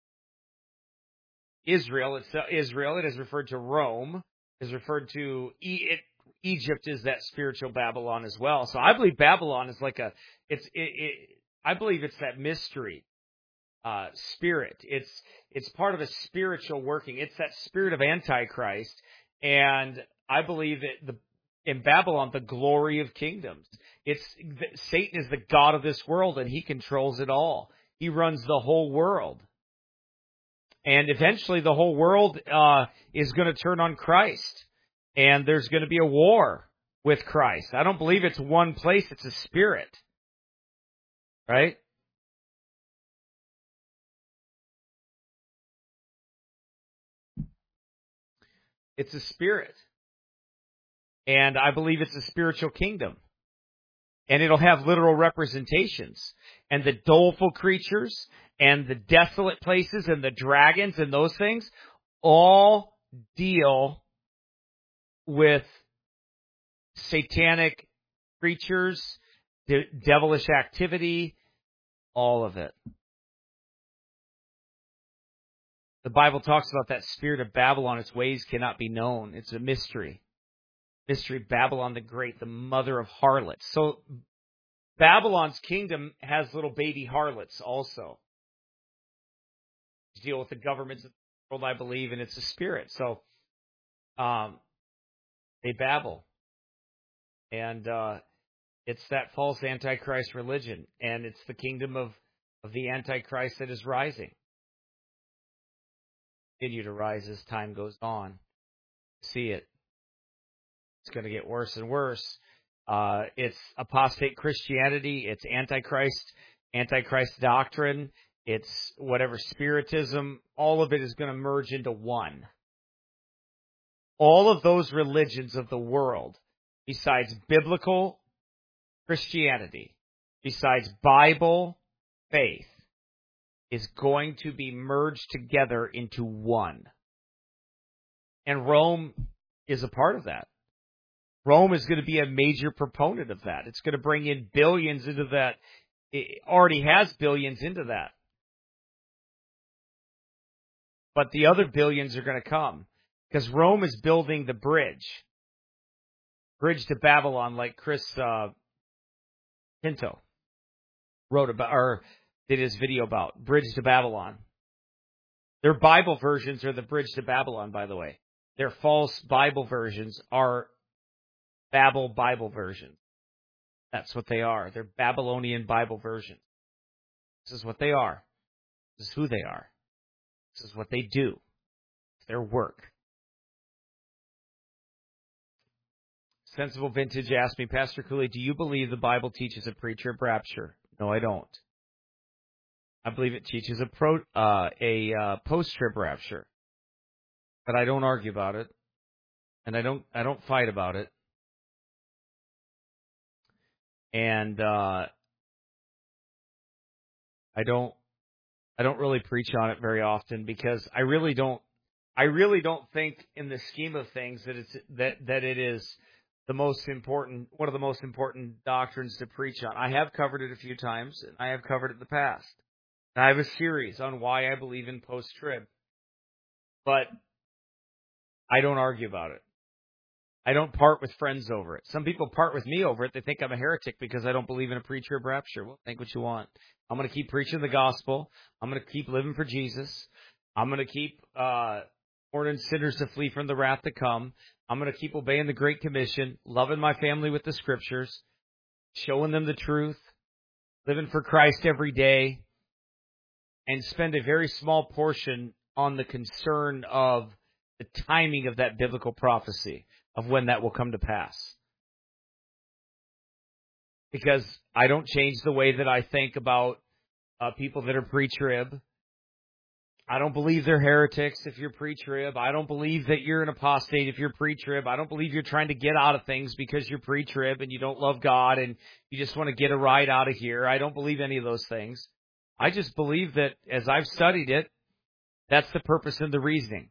A: Israel. It's uh, Israel. It is referred to Rome. It is referred to e- it, Egypt is that spiritual Babylon as well. So I believe Babylon is like a. It's. It, it, I believe it's that mystery uh, spirit. It's. It's part of a spiritual working. It's that spirit of Antichrist, and I believe that the in Babylon the glory of kingdoms. It's Satan is the god of this world, and he controls it all. He runs the whole world. And eventually the whole world uh, is going to turn on Christ. And there's going to be a war with Christ. I don't believe it's one place. It's a spirit. Right? It's a spirit. And I believe it's a spiritual kingdom. And it'll have literal representations. And the doleful creatures and the desolate places and the dragons and those things all deal with satanic creatures, de- devilish activity, all of it. The Bible talks about that spirit of Babylon. Its ways cannot be known. It's a mystery. Mystery, Babylon the Great, the mother of harlots. So Babylon's kingdom has little baby harlots also. To deal with the governments of the world, I believe, and it's a spirit. So um, they babble. And uh, it's that false Antichrist religion. And it's the kingdom of, of the Antichrist that is rising. Continue to rise as time goes on. See it. It's going to get worse and worse. Uh, it's apostate Christianity. It's Antichrist, Antichrist doctrine. It's whatever spiritism. All of it is going to merge into one. All of those religions of the world, besides biblical Christianity, besides Bible faith, is going to be merged together into one. And Rome is a part of that. Rome is going to be a major proponent of that. It's going to bring in billions into that. It already has billions into that. But the other billions are going to come because Rome is building the bridge. Bridge to Babylon, like Chris uh, Pinto wrote about, or did his video about. Bridge to Babylon. Their Bible versions are the bridge to Babylon, by the way. Their false Bible versions are Babel Bible versions. That's what they are. They're Babylonian Bible versions. This is what they are. This is who they are. This is what they do. It's their work. Sensible Vintage asked me, Pastor Cooley, do you believe the Bible teaches a pre-trib rapture? No, I don't. I believe it teaches a pro, uh, a uh, post-trib rapture, but I don't argue about it, and I don't I don't fight about it, and uh, I don't I don't really preach on it very often because I really don't I really don't think in the scheme of things that it's that that it is the most important one of the most important doctrines to preach on. I have covered it a few times, and I have covered it in the past. I have a series on why I believe in post-trib, but I don't argue about it. I don't part with friends over it. Some people part with me over it. They think I'm a heretic because I don't believe in a pre-trib rapture. Well, think what you want. I'm going to keep preaching the gospel. I'm going to keep living for Jesus. I'm going to keep uh, warning sinners to flee from the wrath to come. I'm going to keep obeying the Great Commission, loving my family with the Scriptures, showing them the truth, living for Christ every day, and spend a very small portion on the concern of the timing of that biblical prophecy, of when that will come to pass. Because I don't change the way that I think about uh, people that are pre-trib. I don't believe they're heretics if you're pre-trib. I don't believe that you're an apostate if you're pre-trib. I don't believe you're trying to get out of things because you're pre-trib and you don't love God and you just want to get a ride out of here. I don't believe any of those things. I just believe that as I've studied it, that's the purpose and the reasoning.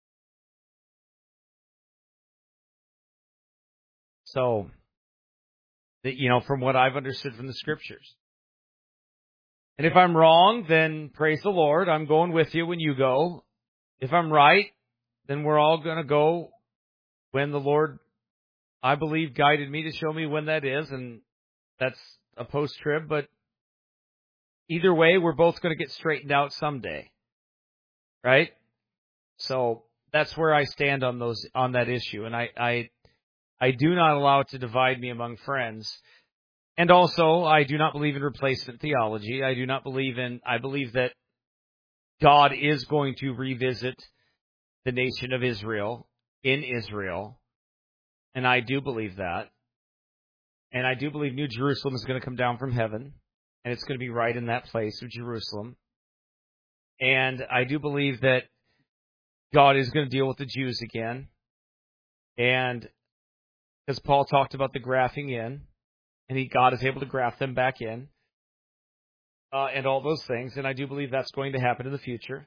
A: So, you know, from what I've understood from the Scriptures. And if I'm wrong, then praise the Lord. I'm going with you when you go. If I'm right, then we're all going to go when the Lord, I believe, guided me to show me when that is. And that's a post-trib, but either way, we're both going to get straightened out someday, right? So that's where I stand on those on that issue, and I, I I do not allow it to divide me among friends. And also, I do not believe in replacement theology. I do not believe in. I believe that God is going to revisit the nation of Israel in Israel, and I do believe that. And I do believe New Jerusalem is going to come down from heaven. And it's going to be right in that place of Jerusalem. And I do believe that God is going to deal with the Jews again. And because Paul talked about the grafting in, and he, God is able to graft them back in, uh, and all those things. And I do believe that's going to happen in the future.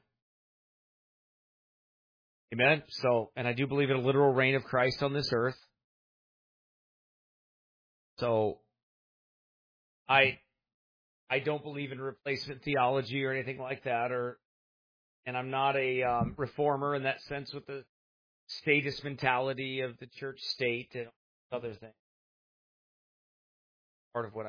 A: Amen? So, and I do believe in a literal reign of Christ on this earth. So I I don't believe in replacement theology or anything like that, or and I'm not a um, reformer in that sense with the statist mentality of the church state and other things. Part of what I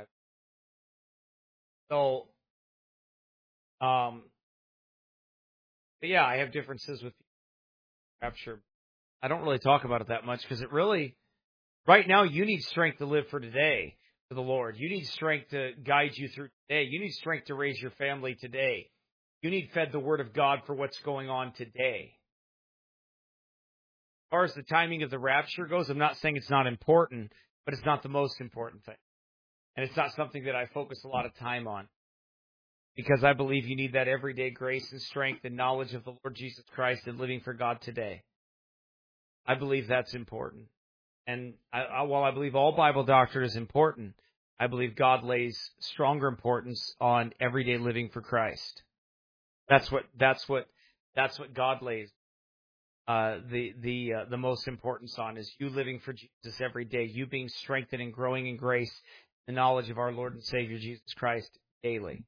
A: so um but yeah, I have differences with rapture. I don't really talk about it that much because it really, right now, you need strength to live for today, for the Lord. You need strength to guide you through today. You need strength to raise your family today. You need fed the Word of God for what's going on today. As far as the timing of the rapture goes, I'm not saying it's not important, but it's not the most important thing. And it's not something that I focus a lot of time on. Because I believe you need that everyday grace and strength and knowledge of the Lord Jesus Christ and living for God today. I believe that's important. And I, I, while I believe all Bible doctrine is important, I believe God lays stronger importance on everyday living for Christ. That's what that's what that's what God lays uh, the the uh, the most importance on, is you living for Jesus every day, you being strengthened and growing in grace, the knowledge of our Lord and Savior Jesus Christ daily.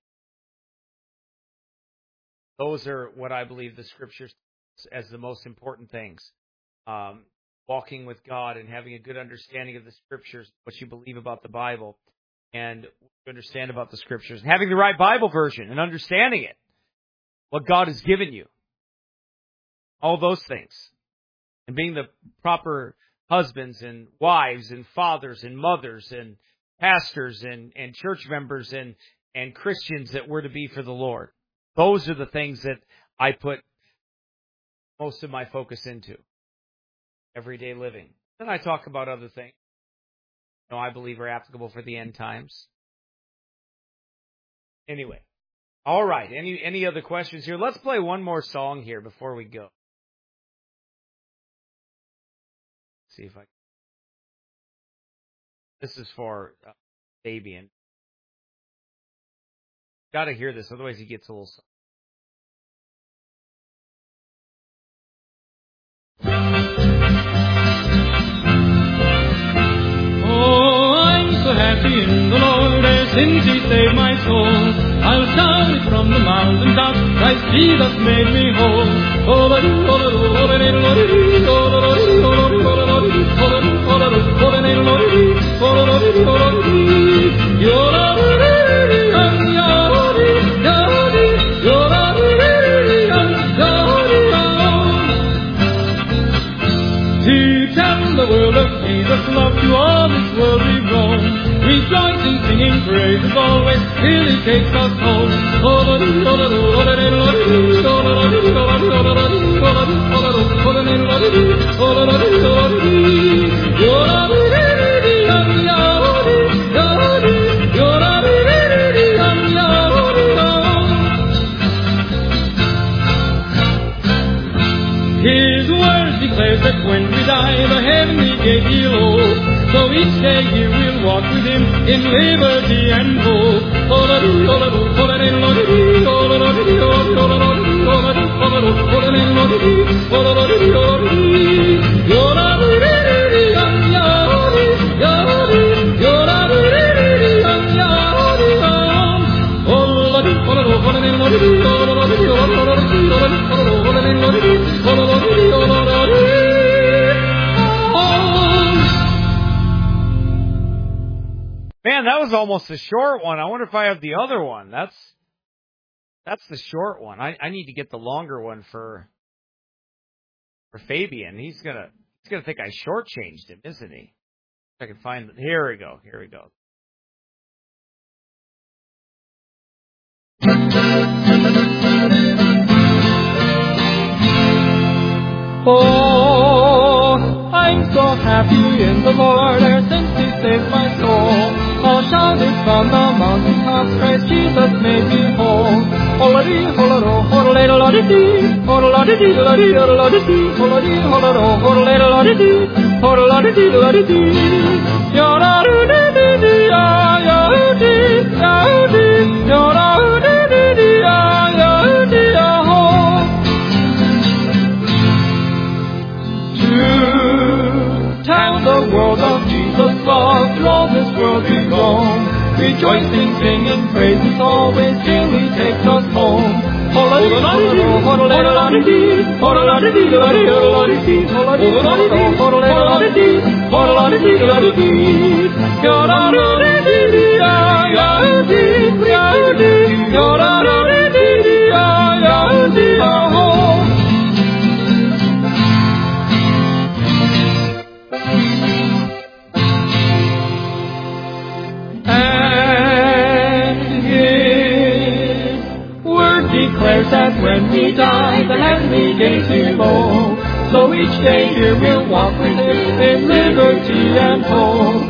A: Those are what I believe the Scriptures as the most important things. Um, walking with God and having a good understanding of the Scriptures, what you believe about the Bible, and what you understand about the Scriptures, and having the right Bible version and understanding it, what God has given you. All those things. And being the proper husbands and wives and fathers and mothers and pastors and, and church members and, and Christians that we're to be for the Lord. Those are the things that I put most of my focus into. Everyday living. Then I talk about other things, you know, I believe are applicable for the end times. Anyway. All right. Any any other questions here? Let's play one more song here before we go. See if I. This is for uh, Fabian. Got to hear this, otherwise he gets a little.
L: Oh, I'm so happy in the Lord, since He saved my soul. I'll shout it from the mountaintop, Christ Jesus made me whole. To tell the world of Jesus' love to all this worldly roam, rejoicing, singing praises always till He takes us home. His word declares that when we die, the heavenly gate He'll hold. So each day you will walk with Him in liberty and hope.
A: Man, that was almost a short one. I wonder if I have the other one. That's that's the short one. I, I need to get the longer one for for Fabian. He's gonna he's gonna think I shortchanged him, isn't he? If I can find it. Here we go. Here we go.
L: Oh, I'm so happy in the Lord, ever since He saved my soul. I'll shout it from the mountaintops, Christ Jesus made me whole. Ho-la-dee, ho-la-do, ho-la-la-la-dee, ho-la-la-dee, la-dee, la-dee, ho-la-dee, ho-la-do, ho-la-la-la-dee, ho-la-la-dee, la-dee, yo-la-dee-dee-dee, ya-ya-dee, ya-dee, yo-la-dee-dee-dee, ya-ya-dee, ya-ho. To tell the world of Jesus' love, through all this world rejoicing, singing praises always till he takes us home. That when he died, the land began to mow. So each day here we'll walk with him in liberty and hope.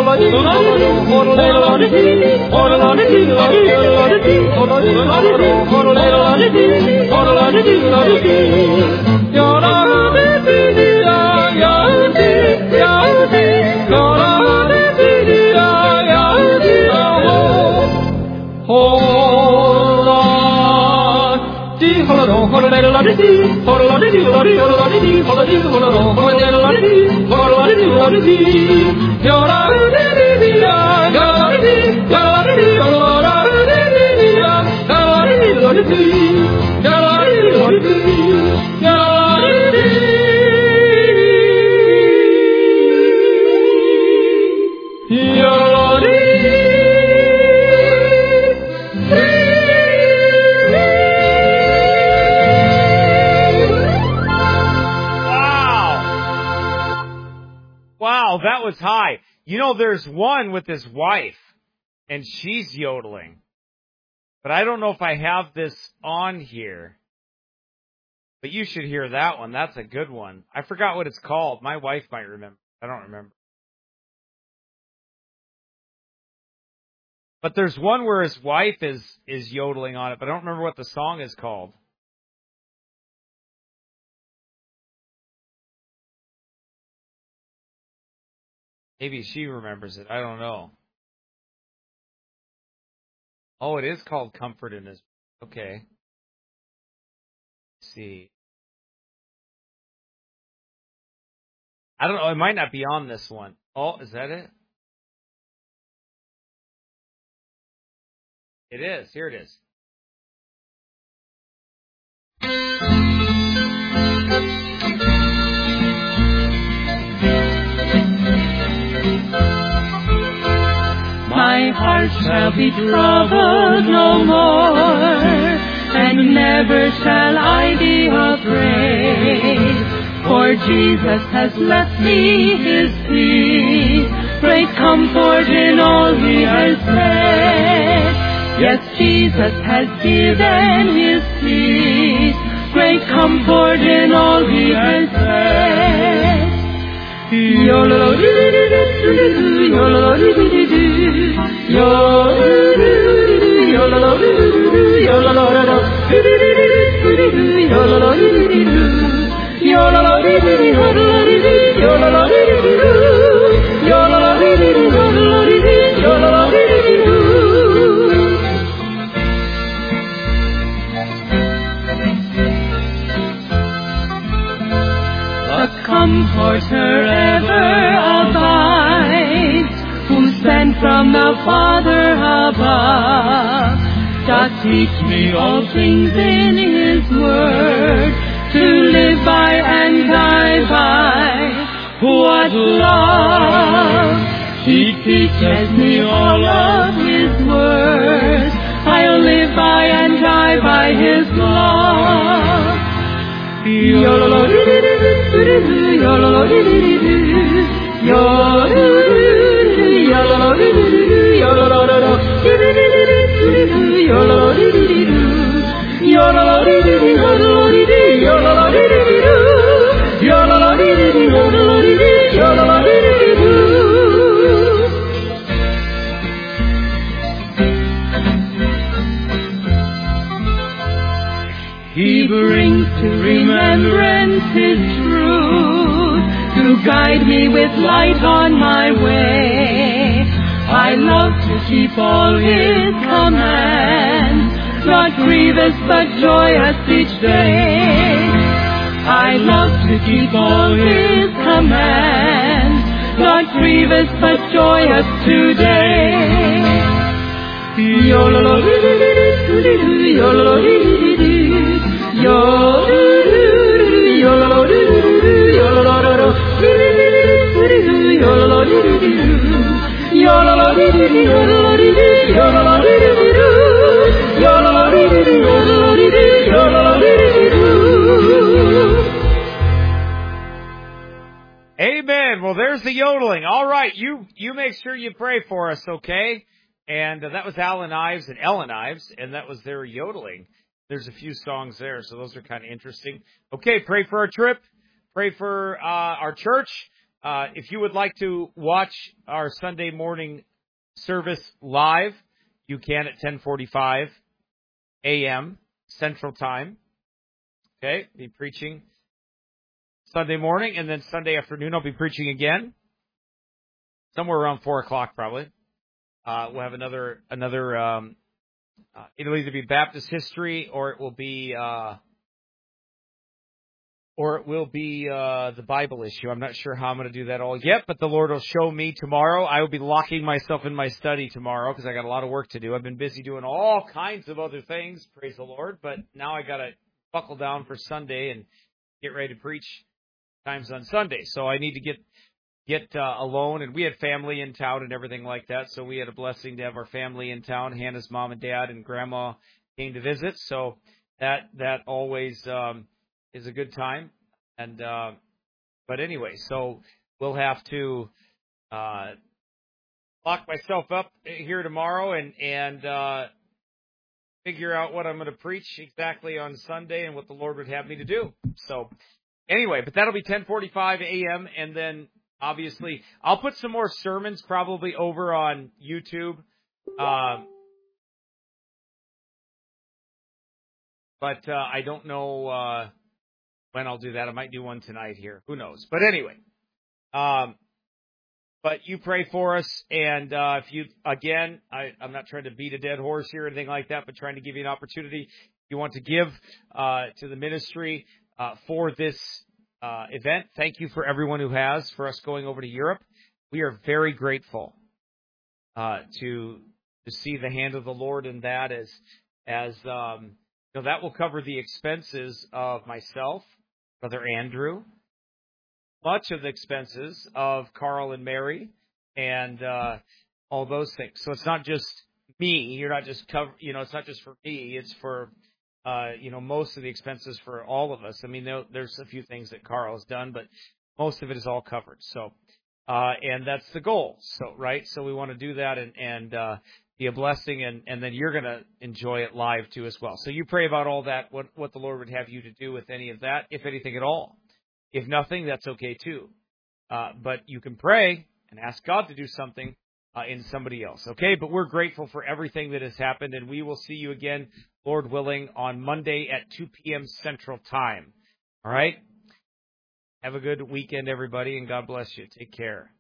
A: That was high. You know, there's one with his wife, and she's yodeling. But I don't know if I have this on here. But you should hear that one. That's a good one. I forgot what it's called. My wife might remember. I don't remember. But there's one where his wife is, is yodeling on it, but I don't remember what the song is called. Maybe she remembers it. I don't know. Oh, it is called Comfort in His... Okay. Let's see. I don't know. It might not be on this one. Oh, is that it? It is. Here it is.
P: My heart shall be troubled no more, and never shall I be afraid. For Jesus has left me His peace, great comfort in all He has said. Yes, Jesus has given His peace, great comfort in all He has said. Comforter ever abides, who sent from the Father above, doth teach me all things in His word, to live by and die by. What love! He teaches me all of His words, I'll live by and die by His love. He brings to remembrance His truth, to guide me with light on my way. I love to keep all His commands, not grievous but joyous each day. I love to keep all His commands, not grievous but joyous today.
A: Amen. Well, there's the yodeling. All right, you you make sure you pray for us, okay? And uh, that was Alan Ives and Ellen Ives, and that was their yodeling. There's a few songs there, so those are kind of interesting. Okay, pray for our trip. Pray for uh, our church. Uh, if you would like to watch our Sunday morning service live, you can at ten forty-five a.m. Central Time. Okay, be preaching Sunday morning, and then Sunday afternoon I'll be preaching again, somewhere around four o'clock probably. Uh, we'll have another, another um, uh, it'll either be Baptist history or it will be, uh, or it will be uh, the Bible issue. I'm not sure how I'm going to do that all yet, but the Lord will show me tomorrow. I will be locking myself in my study tomorrow because I got a lot of work to do. I've been busy doing all kinds of other things, praise the Lord, but now I got to buckle down for Sunday and get ready to preach times on Sunday. So I need to get get uh, alone, and we had family in town and everything like that, so we had a blessing to have our family in town. Hannah's mom and dad and grandma came to visit, so that that always um, is a good time. And uh, but anyway, so we'll have to uh, lock myself up here tomorrow and and uh, figure out what I'm going to preach exactly on Sunday and what the Lord would have me to do. So anyway, but that'll be ten forty-five a.m. and then obviously I'll put some more sermons probably over on YouTube. Um, but uh, I don't know uh, when I'll do that. I might do one tonight here. Who knows? But anyway, um, but you pray for us. And uh, if you, again, I, I'm not trying to beat a dead horse here or anything like that, but trying to give you an opportunity. If you want to give uh, to the ministry uh, for this uh, event, thank you for everyone who has, for us going over to Europe. We are very grateful uh, to to see the hand of the Lord in that, as as um, you know, that will cover the expenses of myself, Brother Andrew, much of the expenses of Carl and Mary, and uh, all those things. So it's not just me. You're not just cover. You know, it's not just for me. It's for uh, you know, most of the expenses for all of us. I mean, there, there's a few things that Carl has done, but most of it is all covered. So, uh, and that's the goal. So, right. So we want to do that and and uh, be a blessing, and and then you're going to enjoy it live too as well. So you pray about all that. What what the Lord would have you to do with any of that, if anything at all. If nothing, that's okay too. Uh, but you can pray and ask God to do something uh, in somebody else. Okay, but we're grateful for everything that has happened, and we will see you again, Lord willing, on Monday at two p.m. Central Time. All right? Have a good weekend, everybody, and God bless you. Take care.